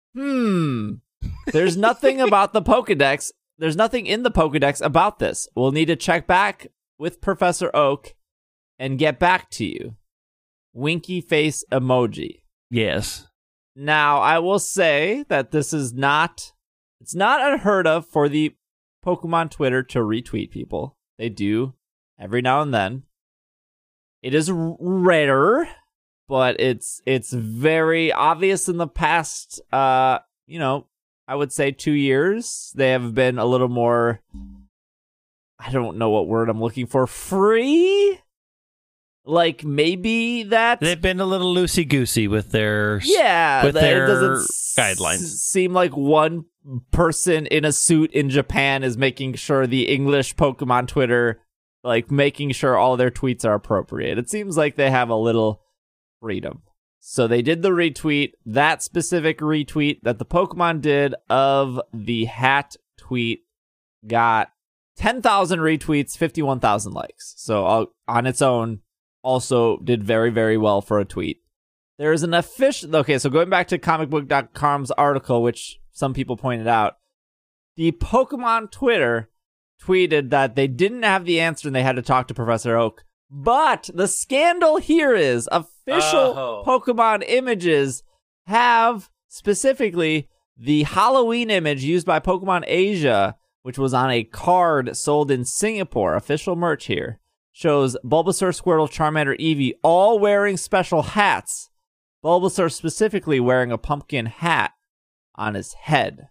there's nothing about the Pokedex. There's nothing in the Pokedex about this. We'll need to check back with Professor Oak and get back to you. Winky face emoji. Yes. Now, I will say that this is it's not unheard of for the Pokemon Twitter to retweet people. They do every now and then. It is rare, but it's very obvious in the past, I would say 2 years. They have been a little more, I don't know what word I'm looking for, free? Like, maybe that... They've been a little loosey-goosey with their it doesn't guidelines. Seem like one person in a suit in Japan is making sure the English Pokemon Twitter, like, making sure all their tweets are appropriate. It seems like they have a little freedom. So they did the retweet, that specific retweet that the Pokemon did of the hat tweet got 10,000 retweets, 51,000 likes. So on its own, also did very, very well for a tweet. There is an official... Okay, so going back to comicbook.com's article, which some people pointed out, the Pokemon Twitter tweeted that they didn't have the answer and they had to talk to Professor Oak. But the scandal here is official Pokemon images have specifically the Halloween image used by Pokemon Asia, which was on a card sold in Singapore. Official merch here shows Bulbasaur, Squirtle, Charmander, Eevee all wearing special hats. Bulbasaur specifically wearing a pumpkin hat on his head.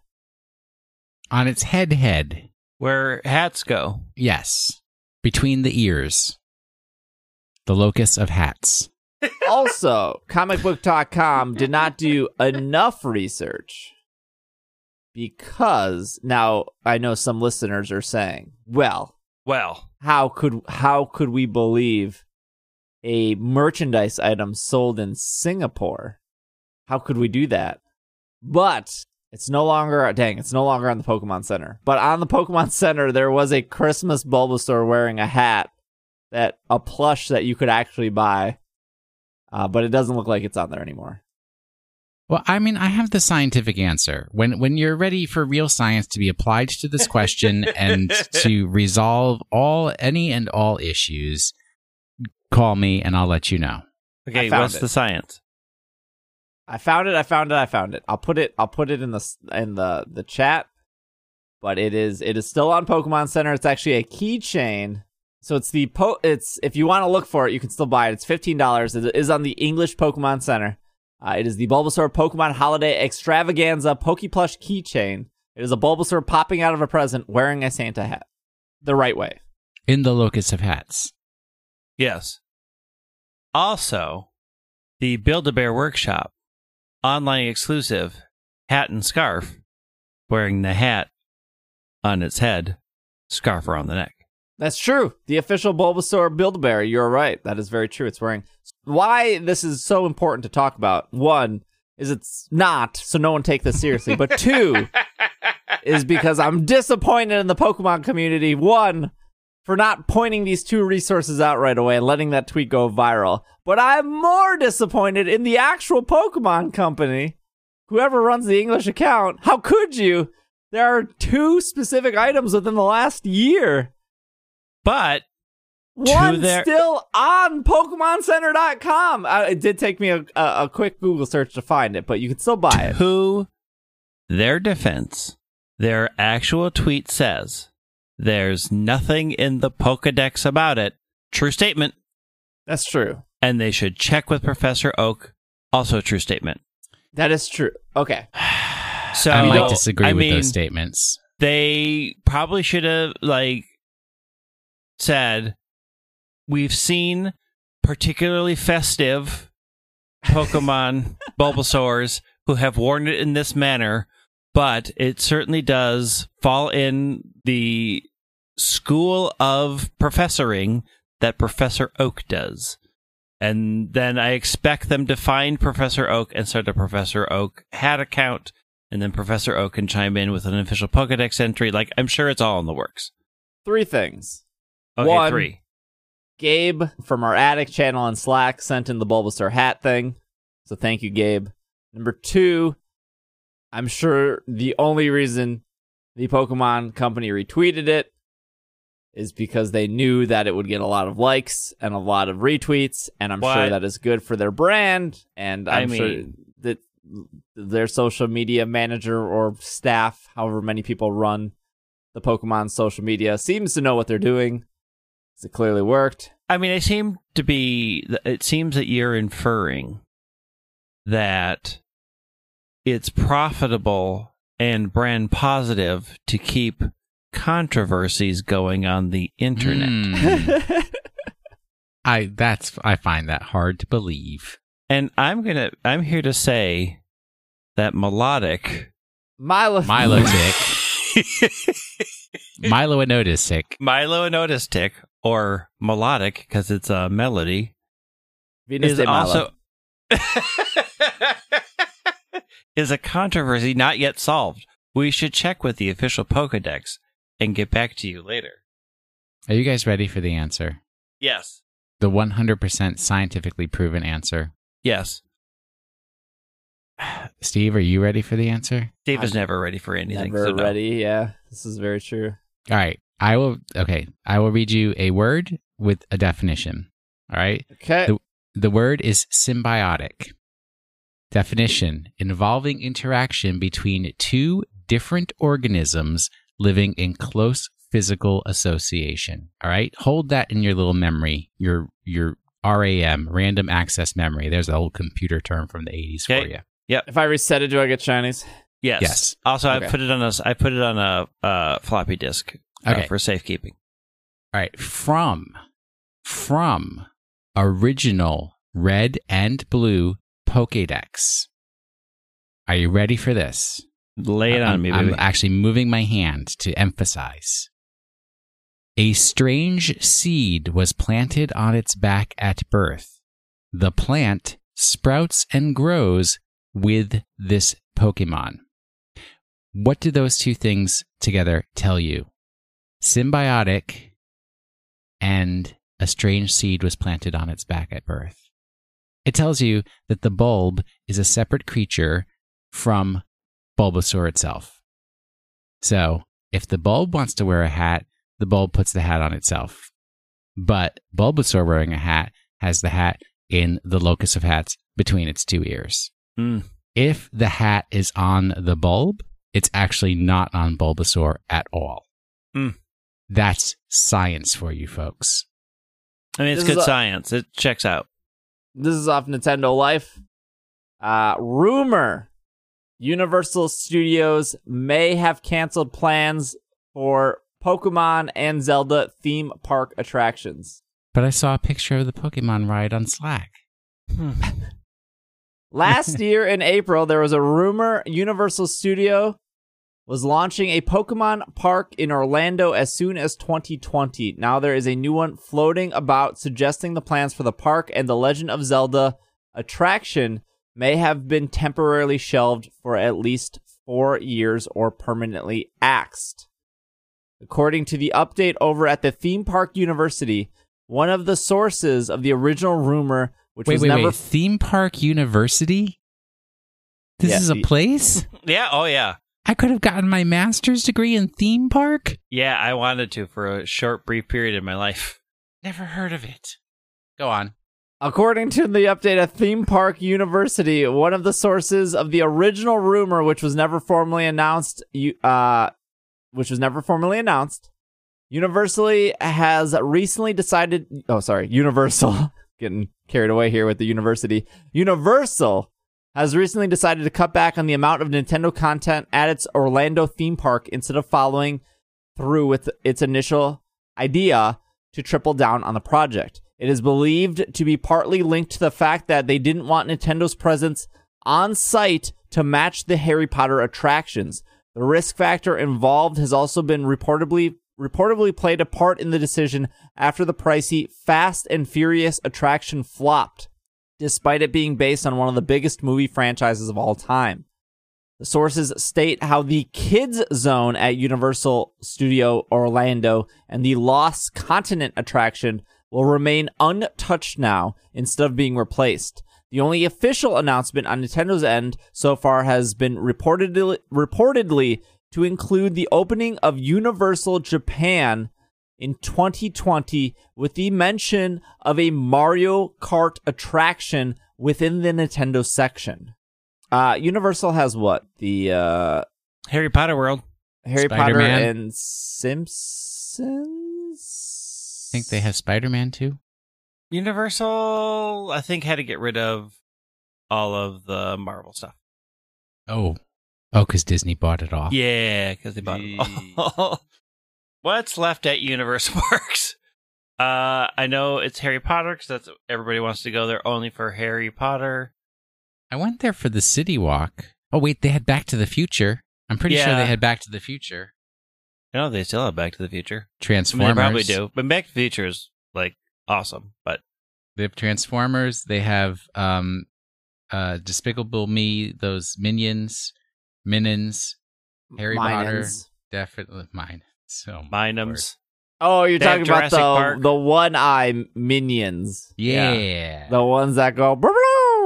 On its head. Where hats go. Yes. Between the ears. The locus of hats. Also, comicbook.com did not do enough research because now I know some listeners are saying, well, how could we believe a merchandise item sold in Singapore? How could we do that? But it's no longer on the Pokemon Center. But on the Pokemon Center, there was a Christmas Bulbasaur wearing a hat, a plush that you could actually buy. But it doesn't look like it's on there anymore. Well, I mean, I have the scientific answer. When you're ready for real science to be applied to this question and to resolve any and all issues, call me and I'll let you know. Okay, what's the science? I found it. I'll put it in the chat. But it is still on Pokemon Center. It's actually a keychain. So it's if you want to look for it, you can still buy it. It's $15. It is on the English Pokemon Center. It is the Bulbasaur Pokemon Holiday Extravaganza Pokeplush keychain. It is a Bulbasaur popping out of a present wearing a Santa hat. the right way. In the locus of hats. Yes. Also, the Build-A-Bear Workshop, online exclusive, hat and scarf, wearing the hat on its head, scarf around the neck. That's true. The official Bulbasaur Build-A-Bear, you're right. That is very true. It's wearing... Why this is so important to talk about, one, is it's not, so no one take this seriously. But two, is because I'm disappointed in the Pokemon community. One, for not pointing these two resources out right away and letting that tweet go viral. But I'm more disappointed in the actual Pokemon company. Whoever runs the English account, how could you? There are 2 specific items within the last year. But One still on PokemonCenter.com. It did take me a quick Google search to find it, but you can still buy it. To their defense, their actual tweet says, there's nothing in the Pokedex about it. True statement. That's true. And they should check with Professor Oak. Also true statement. That is true. Okay. So I might disagree with those statements. They probably should have, said, we've seen particularly festive Pokemon Bulbasaurs who have worn it in this manner, but it certainly does fall in the school of professoring that Professor Oak does. And then I expect them to find Professor Oak and start a Professor Oak hat account, and then Professor Oak can chime in with an official Pokedex entry. I'm sure it's all in the works. 3 things. Okay, One, 3. Gabe from our Attic channel on Slack sent in the Bulbasaur hat thing. So thank you, Gabe. Number 2, I'm sure the only reason the Pokemon company retweeted it is because they knew that it would get a lot of likes and a lot of retweets, and I'm sure that is good for their brand, and I'm sure that their social media manager or staff, however many people run the Pokemon social media, seems to know what they're doing. It clearly worked. I mean, it seems that you're inferring that it's profitable and brand positive to keep controversies going on the internet. I find that hard to believe. And I'm here to say that Milotic, Miloanotistic, or melodic because it's a melody, Venus de Milo. is a controversy not yet solved. We should check with the official Pokedex and get back to you later. Are you guys ready for the answer? Yes. The 100% scientifically proven answer. Yes. Steve, are you ready for the answer? Steve is never ready for anything. Never ready, yeah. This is very true. All right. I will read you a word with a definition. All right? Okay. The word is symbiotic. Definition: involving interaction between 2 different organisms living in close physical association. All right? Hold that in your little memory, your RAM, random access memory. There's an old computer term from the 80s for you. Yep. If I reset it, do I get shinies? Yes. Also, Okay. I put it on a floppy disk for safekeeping. All right. From original red and blue Pokédex. Are you ready for this? Lay it on me, baby. I'm actually moving my hand to emphasize. A strange seed was planted on its back at birth. The plant sprouts and grows with this Pokemon. What do those 2 things together tell you? Symbiotic and a strange seed was planted on its back at birth. It tells you that the bulb is a separate creature from Bulbasaur itself. So, if the bulb wants to wear a hat, the bulb puts the hat on itself. But Bulbasaur wearing a hat has the hat in the locus of hats between its 2 ears. If the hat is on the bulb, it's actually not on Bulbasaur at all. That's science for you folks. I mean, it's good science. It checks out. This is off Nintendo Life. Rumor: Universal Studios may have canceled plans for Pokemon and Zelda theme park attractions. But I saw a picture of the Pokemon ride on Slack. Last year in April, there was a rumor Universal Studio was launching a Pokemon park in Orlando as soon as 2020. Now there is a new one floating about suggesting the plans for the park and the Legend of Zelda attraction may have been temporarily shelved for at least 4 years or permanently axed. According to the update over at the Theme Park University, one of the sources of the original rumor, which was never... Wait. Theme Park University? This is a place? Yeah, oh yeah. I could have gotten my master's degree in theme park? Yeah, I wanted to for a short, brief period in my life. Never heard of it. Go on. According to the update at Theme Park University, one of the sources of the universal rumor, which was never formally announced, Universal has recently decided... Universal. Getting carried away here with the university. Universal has recently decided to cut back on the amount of Nintendo content at its Orlando theme park instead of following through with its initial idea to triple down on the project. It is believed to be partly linked to the fact that they didn't want Nintendo's presence on site to match the Harry Potter attractions. The risk factor involved has also been reportedly played a part in the decision after the pricey Fast and Furious attraction flopped, despite it being based on one of the biggest movie franchises of all time. The sources state how the Kids Zone at Universal Studio Orlando and the Lost Continent attraction will remain untouched now instead of being replaced. The only official announcement on Nintendo's end so far has been reportedly to include the opening of Universal Japan in 2020 with the mention of a Mario Kart attraction within the Nintendo section. Universal has what? The Harry Potter World. Harry Spider-Man. Potter and Simpsons? I think they have Spider-Man too. Universal, I think, had to get rid of all of the Marvel stuff. Oh, because Disney bought it off. Yeah, because they bought it all. What's left at Universal Parks? I know it's Harry Potter because that's everybody wants to go there only for Harry Potter. I went there for the City Walk. Oh, wait, they had Back to the Future. I'm pretty sure they had Back to the Future. No, they still have Back to the Future. Transformers. I mean, they probably do. But Back to the Future is, like, awesome. But they have Transformers. They have Despicable Me, those Minions, Harry Potter. Definitely mine. So Minims. Oh, you're They have talking about Jurassic Park. the one-eye minions. Yeah. The ones that go... "Brr,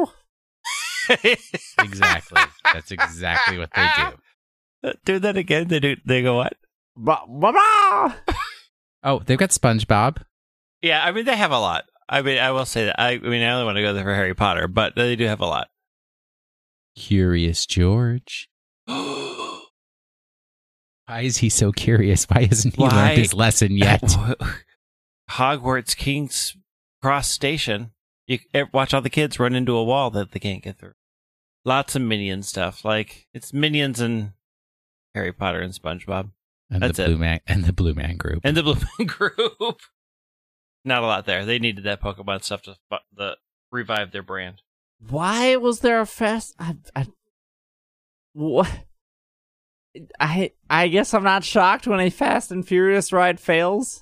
brr." Exactly. That's exactly what they do. Do that again. They go what? Blah, blah, blah. Oh, they've got SpongeBob. Yeah, I mean, they have a lot. I mean, I will say that. I mean, I only want to go there for Harry Potter, but they do have a lot. Curious George. Why is he so curious? Why hasn't he learned his lesson yet? Hogwarts King's Cross Station. You watch all the kids run into a wall that they can't get through. Lots of Minion stuff. Like, it's Minions and Harry Potter and SpongeBob. And That's the Blue Man and the Blue Man Group. And the Blue Man Group. Not a lot there. They needed that Pokemon stuff to revive their brand. Why was there a fast... What? I guess I'm not shocked when a Fast and Furious ride fails.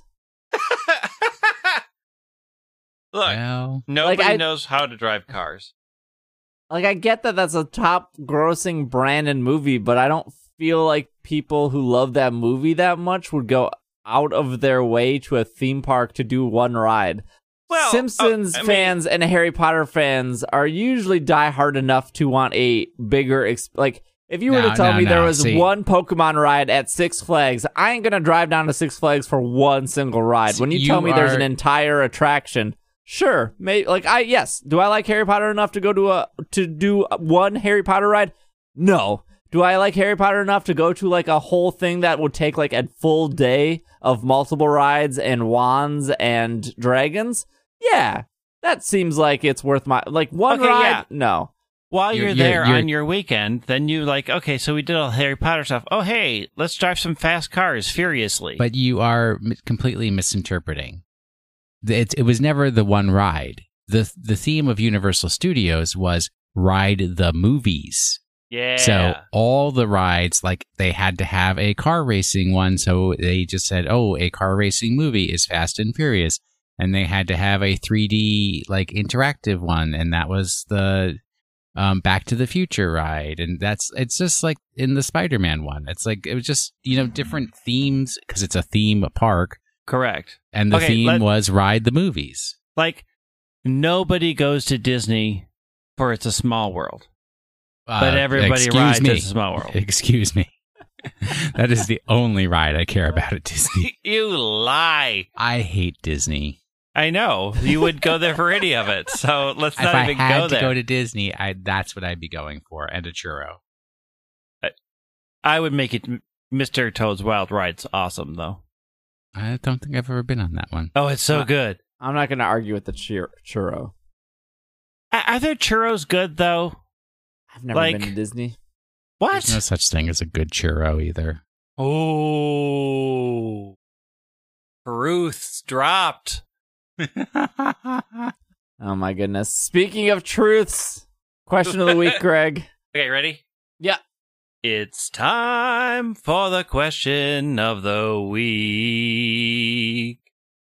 Look, Well, nobody knows how to drive cars. Like, I get that that's a top grossing brand and movie, but I don't feel like people who love that movie that much would go out of their way to a theme park to do one ride. Well, Simpsons fans and Harry Potter fans are usually diehard enough to want a bigger... like, if you were to tell me there was one Pokemon ride at Six Flags, I ain't gonna drive down to Six Flags for one single ride. When you tell me there's an entire attraction... Sure, maybe yes. Do I like Harry Potter enough to go to do one Harry Potter ride? No. Do I like Harry Potter enough to go to like a whole thing that would take like a full day of multiple rides and wands and dragons? Yeah, that seems like it's worth my one ride. Yeah. No. while You're- you're you're- there you're- on your weekend, then you like, okay, so we did all Harry Potter stuff. Oh, hey, let's drive some fast cars furiously. But you are completely misinterpreting. It was never the one ride. The theme of Universal Studios was ride the movies. yeah. So all the rides, like they had to have a car racing one. So they just said, oh, a car racing movie is Fast and Furious. And they had to have a 3D like interactive one. And that was the Back to the Future ride. And it's just like in the Spider-Man one. It's like, it was just, different themes because it's a theme park. Correct. And the Okay, theme was ride the movies. Like, nobody goes to Disney for It's a Small World. But everybody excuse rides me. It's a Small World. Excuse me. That is the only ride I care about at Disney. You lie. I hate Disney. I know. You would go there for any of it. So let's If not I even had go to there. go to Disney, that's what I'd be going for, and a churro. I would make it Mr. Toad's Wild Ride's awesome, though. I don't think I've ever been on that one. Oh, it's so good. I'm not going to argue with the churro. Are their churros good, though? I've never Like- been to Disney. What? There's no such thing as a good churro either. Oh. Truths dropped. Oh my goodness. Speaking of truths, question of the week, Greg. Okay, ready? Yeah. It's time for the question of the week.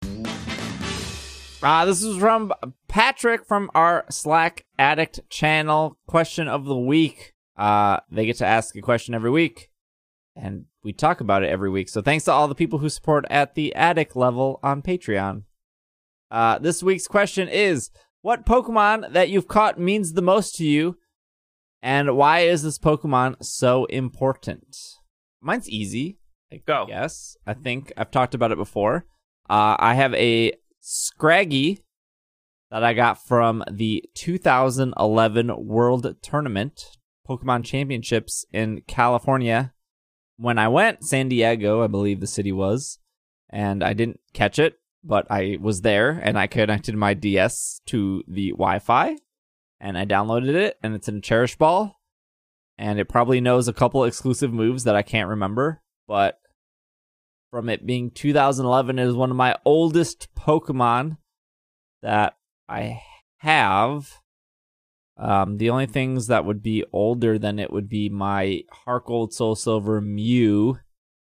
This is from Patrick from our Slack Addict channel. Question of the week. They get to ask a question every week, and we talk about it every week. So thanks to all the people who support at the Addict level on Patreon. This week's question is, what Pokemon that you've caught means the most to you, and why is this Pokemon so important? Mine's easy. Go. Yes, I think I've talked about it before. I have a Scraggy that I got from the 2011 World Tournament Pokemon Championships in California. When I went, San Diego, I believe the city was, and I didn't catch it, but I was there, and I connected my DS to the Wi-Fi, and I downloaded it, and it's in Cherish Ball, and it probably knows a couple exclusive moves that I can't remember, but from it being 2011, it is one of my oldest Pokemon that I have. The only things that would be older than it would be my Heart Gold Soul Silver Mew,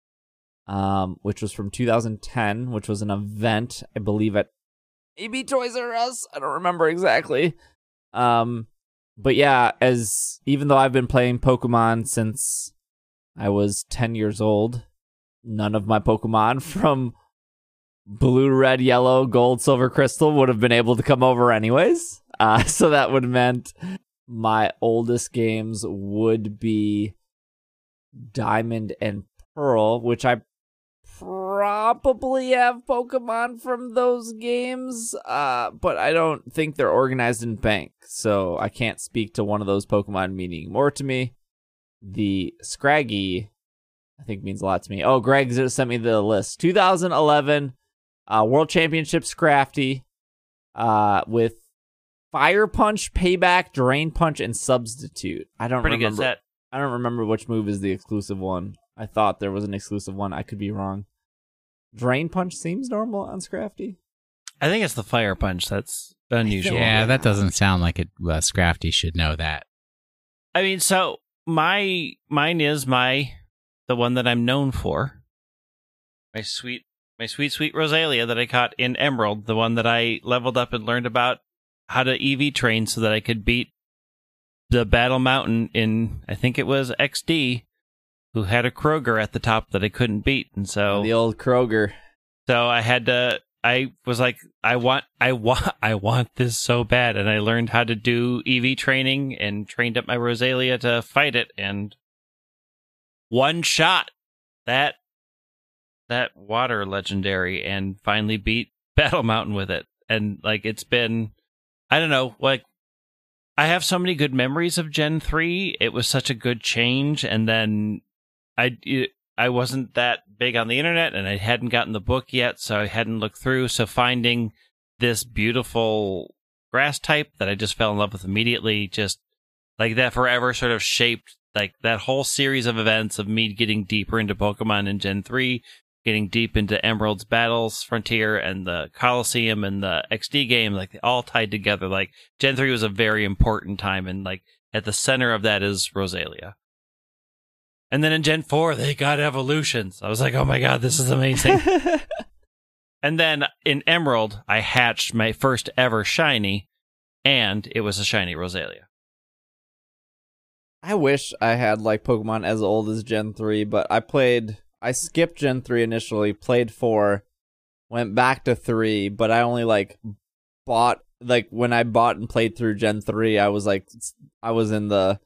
which was from 2010, which was an event, I believe, at maybe Toys R Us. I don't remember exactly. But yeah, even though I've been playing Pokemon since I was 10 years old, none of my Pokemon from Blue, Red, Yellow, Gold, Silver, Crystal would have been able to come over anyways. So that would have meant my oldest games would be Diamond and Pearl, which I probably have Pokemon from those games, but I don't think they're organized in bank, so I can't speak to one of those Pokemon meaning more to me. The Scraggy, I think, means a lot to me. Oh, Greg just sent me the list. 2011 World Championship Scrafty with Fire Punch, Payback, Drain Punch, and Substitute. I don't Pretty remember. good set. I don't remember which move is the exclusive one. I thought there was an exclusive one. I could be wrong. Drain Punch seems normal on Scrafty. I think it's the Fire Punch that's unusual. Yeah, that doesn't sound like it. Scrafty should know that. I mean, so mine is the one that I'm known for. My sweet Rosalia that I caught in Emerald, the one that I leveled up and learned about how to EV train so that I could beat the Battle Mountain in, I think it was XD, who had a Kroger at the top that I couldn't beat. And so The old Kroger. So I was like, I want this so bad. And I learned how to do EV training and trained up my Rosalia to fight it. And one shot that water legendary and finally beat Battle Mountain with it. And like, it's been, I don't know, like, I have so many good memories of Gen 3. It was such a good change. And then I wasn't that big on the internet and I hadn't gotten the book yet, so I hadn't looked through. So finding this beautiful grass type that I just fell in love with immediately just like that forever sort of shaped like that whole series of events of me getting deeper into Pokemon in Gen 3, getting deep into Emerald's Battles Frontier and the Coliseum and the XD game, like they all tied together. Like Gen 3 was a very important time, and like at the center of that is Rosalia. And then in Gen 4, they got evolutions. I was like, oh my god, this is amazing. And then in Emerald, I hatched my first ever shiny, and it was a shiny Rosalia. I wish I had like Pokemon as old as Gen 3, but I skipped Gen 3 initially, played 4, went back to 3, but I only like bought, like when I bought and played through Gen 3, I was in the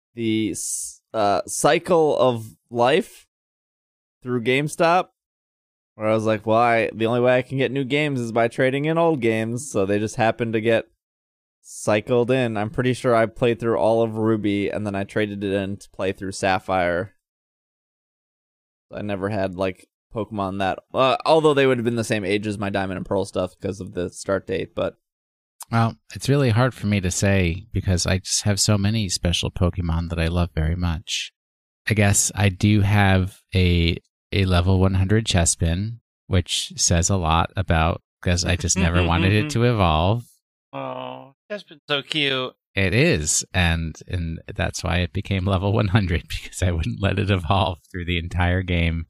cycle of life through GameStop, where I was like, well, the only way I can get new games is by trading in old games, so they just happened to get cycled in. I'm pretty sure I played through all of Ruby, and then I traded it in to play through Sapphire. I never had like Pokemon that, although they would have been the same age as my Diamond and Pearl stuff because of the start date. But well, it's really hard for me to say because I just have so many special Pokemon that I love very much. I guess I do have a level 100 Chespin, which says a lot about because I just never wanted it to evolve. Oh, Chespin's so cute. It is, and that's why it became level 100, because I wouldn't let it evolve through the entire game.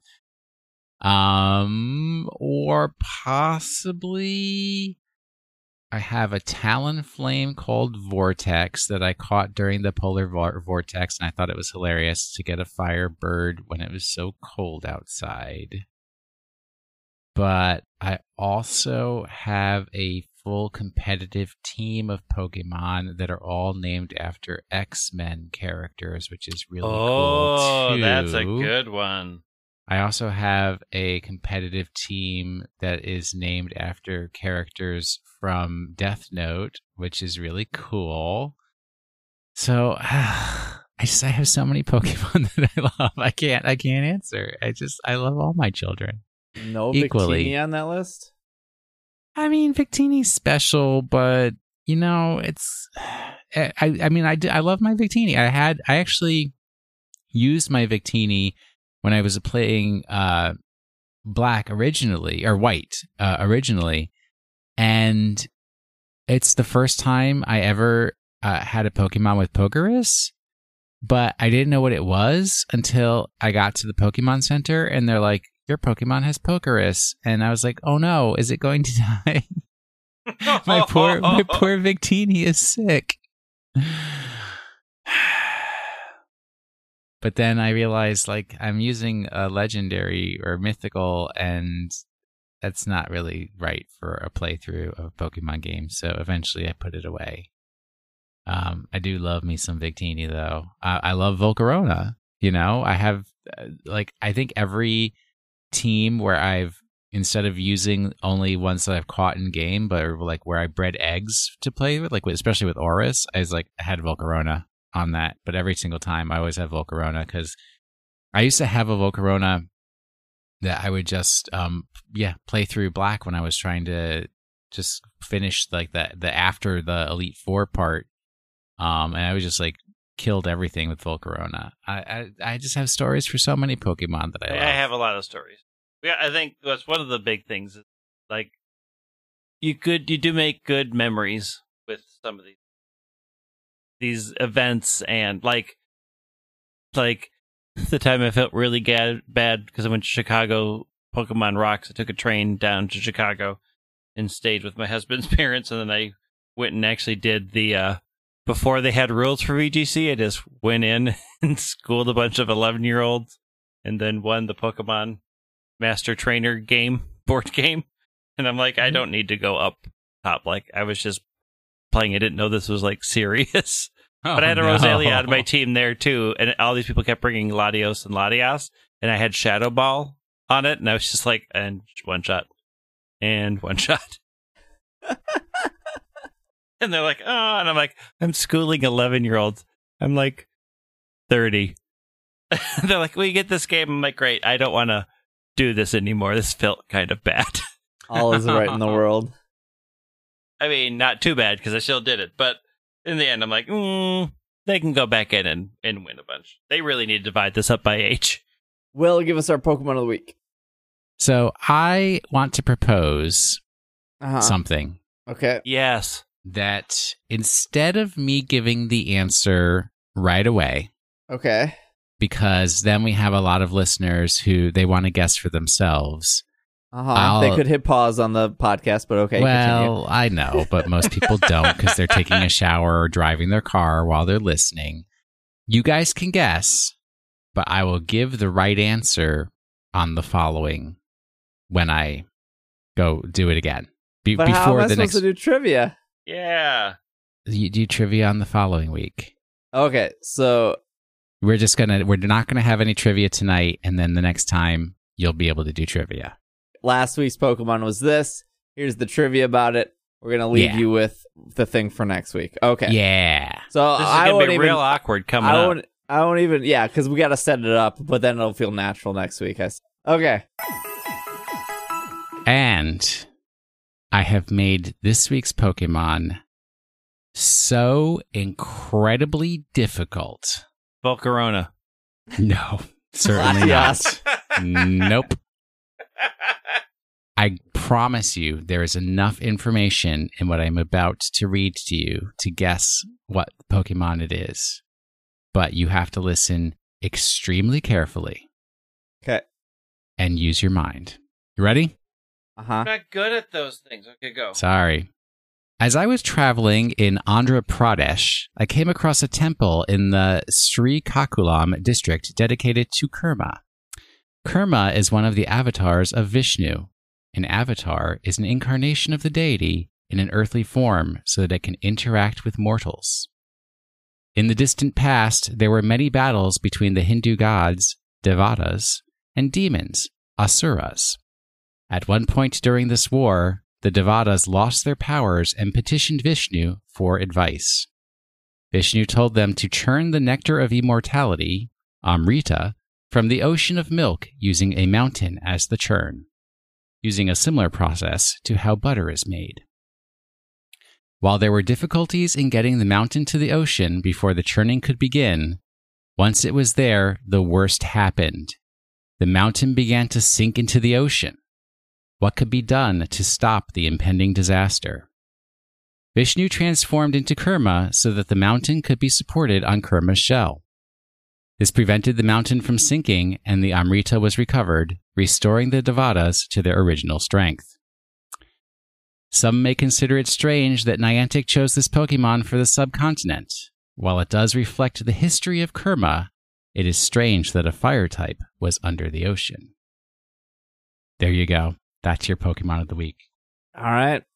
Or possibly I have a Talonflame called Vortex that I caught during the polar vortex, and I thought it was hilarious to get a Firebird when it was so cold outside. But I also have a full competitive team of Pokemon that are all named after X-Men characters, which is really cool too. That's a good one. I also have a competitive team that is named after characters from Death Note, which is really cool. So I have so many Pokemon that I love. I can't answer. I love all my children. No equally. Victini on that list? I mean, Victini's special, but you know, it's. I love my Victini. I actually used my Victini when I was playing Black originally, or White originally, and it's the first time I ever had a Pokemon with Pokerus, but I didn't know what it was until I got to the Pokemon Center, and they're like, your Pokemon has Pokerus. And I was like, oh no, is it going to die? my poor Victini is sick. But then I realized, like, I'm using a legendary or mythical, and that's not really right for a playthrough of a Pokemon game. So eventually I put it away. I do love me some Victini, though. I love Volcarona. You know, I have, I think every team where I've, instead of using only ones that I've caught in game, but like where I bred eggs to play with, like especially with Oris, I had Volcarona on that. But every single time I always have Volcarona, because I used to have a Volcarona that I would just play through Black when I was trying to just finish like the after the Elite Four part, and I was just like killed everything with Volcarona. I just have stories for so many Pokemon that I love. I have a lot of stories. Yeah, I think that's one of the big things. Like, you do make good memories with some of these events, and like the time I felt really bad because I went to Chicago Pokemon Rocks. I took a train down to Chicago and stayed with my husband's parents, and then I went and actually did the before they had rules for VGC. I just went in and schooled a bunch of 11-year-olds, and then won the Pokemon Master Trainer board game. And I'm like, I don't need to go up top. Like, I was just playing. I didn't know this was like serious. But I had a Rosalia on my team there too, and all these people kept bringing Latios and Latias, and I had Shadow Ball on it, and I was just like, and one shot. And they're like, oh, and I'm like, I'm schooling 11-year-olds. I'm like 30. They're like, will you get this game? I'm like, great. I don't want to do this anymore. This felt kind of bad. All is right in the world. I mean, not too bad because I still did it, but in the end, I'm like, they can go back in and win a bunch. They really need to divide this up by age. Will, give us our Pokemon of the week. So I want to propose Uh-huh. something Okay. Yes. that instead of me giving the answer right away, Okay. because then we have a lot of listeners who they want to guess for themselves. They could hit pause on the podcast, but okay. Well, I know, but most people don't because they're taking a shower or driving their car while they're listening. You guys can guess, but I will give the right answer on the following when I go do it again. But how am before I the supposed next, to do trivia? Yeah. you do trivia on the following week. Okay, so We're not gonna have any trivia tonight, and then the next time you'll be able to do trivia. last week's Pokemon was this. Here's the trivia about it. We're gonna leave Yeah. you with the thing for next week. Okay. Yeah. So This is I going won't to be even. real awkward coming I up. won't. I won't even. Yeah, because we gotta set it up, but then it'll feel natural next week. Okay. And I have made this week's Pokemon so incredibly difficult. Volcarona. No, certainly Yes. not. Nope. I promise you there is enough information in what I'm about to read to you to guess what Pokemon it is. But you have to listen extremely carefully Okay. and use your mind. You ready? Uh-huh. not good at those things. Okay, go. Sorry. As I was traveling in Andhra Pradesh, I came across a temple in the Sri Kakulam district dedicated to Kurma. Kurma is one of the avatars of Vishnu. An avatar is an incarnation of the deity in an earthly form so that it can interact with mortals. In the distant past, there were many battles between the Hindu gods, Devatas, and demons, Asuras. At one point during this war, the Devatas lost their powers and petitioned Vishnu for advice. Vishnu told them to churn the nectar of immortality, Amrita, from the ocean of milk using a mountain as the churn, using a similar process to how butter is made. While there were difficulties in getting the mountain to the ocean before the churning could begin, once it was there, the worst happened. The mountain began to sink into the ocean. What could be done to stop the impending disaster? Vishnu transformed into Kurma so that the mountain could be supported on Kurma's shell. This prevented the mountain from sinking, and the Amrita was recovered, restoring the Devatas to their original strength. Some may consider it strange that Niantic chose this Pokemon for the subcontinent. While it does reflect the history of Kurma, it is strange that a fire type was under the ocean. There you go. That's your Pokemon of the week. All right.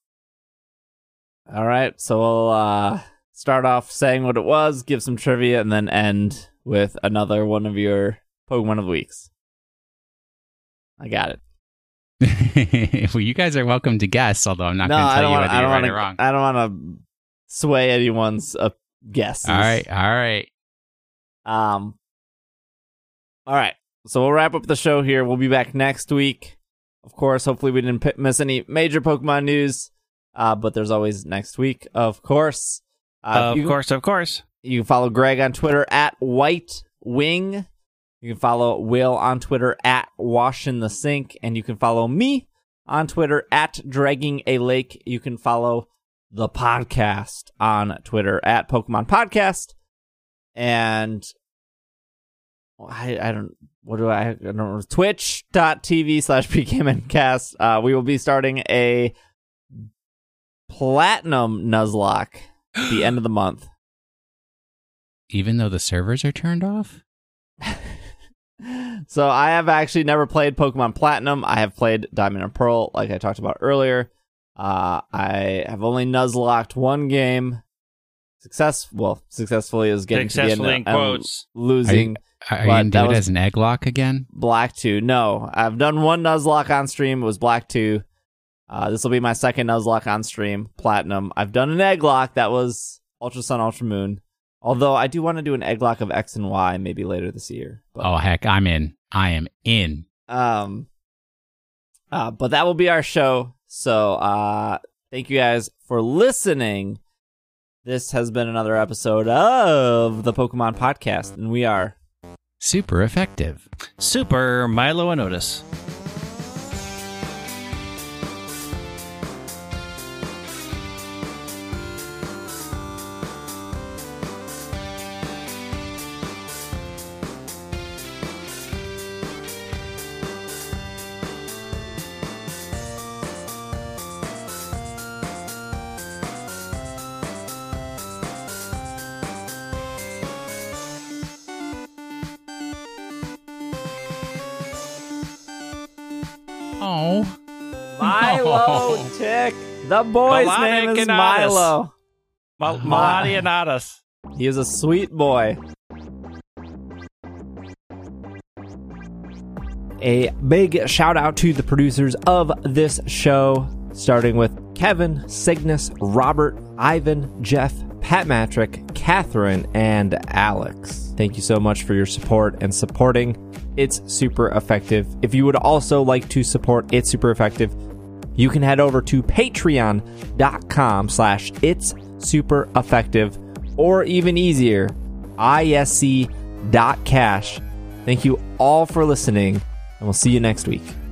So we'll start off saying what it was, give some trivia, and then end with another one of your Pokemon of the weeks. I got it. Well, you guys are welcome to guess, although I'm not going to tell you whether you're right or wrong. I don't want to sway anyone's guesses. All right. All right. So we'll wrap up the show here. We'll be back next week. Of course, hopefully we didn't miss any major Pokemon news, but there's always next week, of course. Of course. You can follow Greg on Twitter at White Wing. You can follow Will on Twitter at Wash in the Sink. And you can follow me on Twitter at Dragging a Lake. You can follow the podcast on Twitter at Pokemon Podcast. And I don't know, twitch.tv/PKMNcast. We will be starting a Platinum Nuzlocke at the end of the month. Even though the servers are turned off? So I have actually never played Pokemon Platinum. I have played Diamond and Pearl, like I talked about earlier. I have only Nuzlocked one game. Successfully is getting Successfully to in the end. quotes. Losing. Are you But going to that do it was- as an egg lock again? Black 2. No, I've done one Nuzlocke on stream. It was Black 2. This will be my second Nuzlocke on stream, Platinum. I've done an egg lock. That was Ultra Sun, Ultra Moon. Although I do want to do an egg lock of X and Y maybe later this year. But, Oh, heck, I'm in. I am in. but that will be our show. So thank you guys for listening. This has been another episode of the Pokemon Podcast, and we are Super effective. Super Milo and Otis. Oh. Milo Tick. The boy's name is Milo. Milani and Otis. He was a sweet boy. A big shout out to the producers of this show, starting with Kevin, Cygnus, Robert, Ivan, Jeff, Pat Matrick, Catherine, and Alex. Thank you so much for your support and supporting It's Super Effective. If you would also like to support It's Super Effective, you can head over to patreon.com/It's Super Effective, or even easier, isc.cash. Thank you all for listening, and we'll see you next week.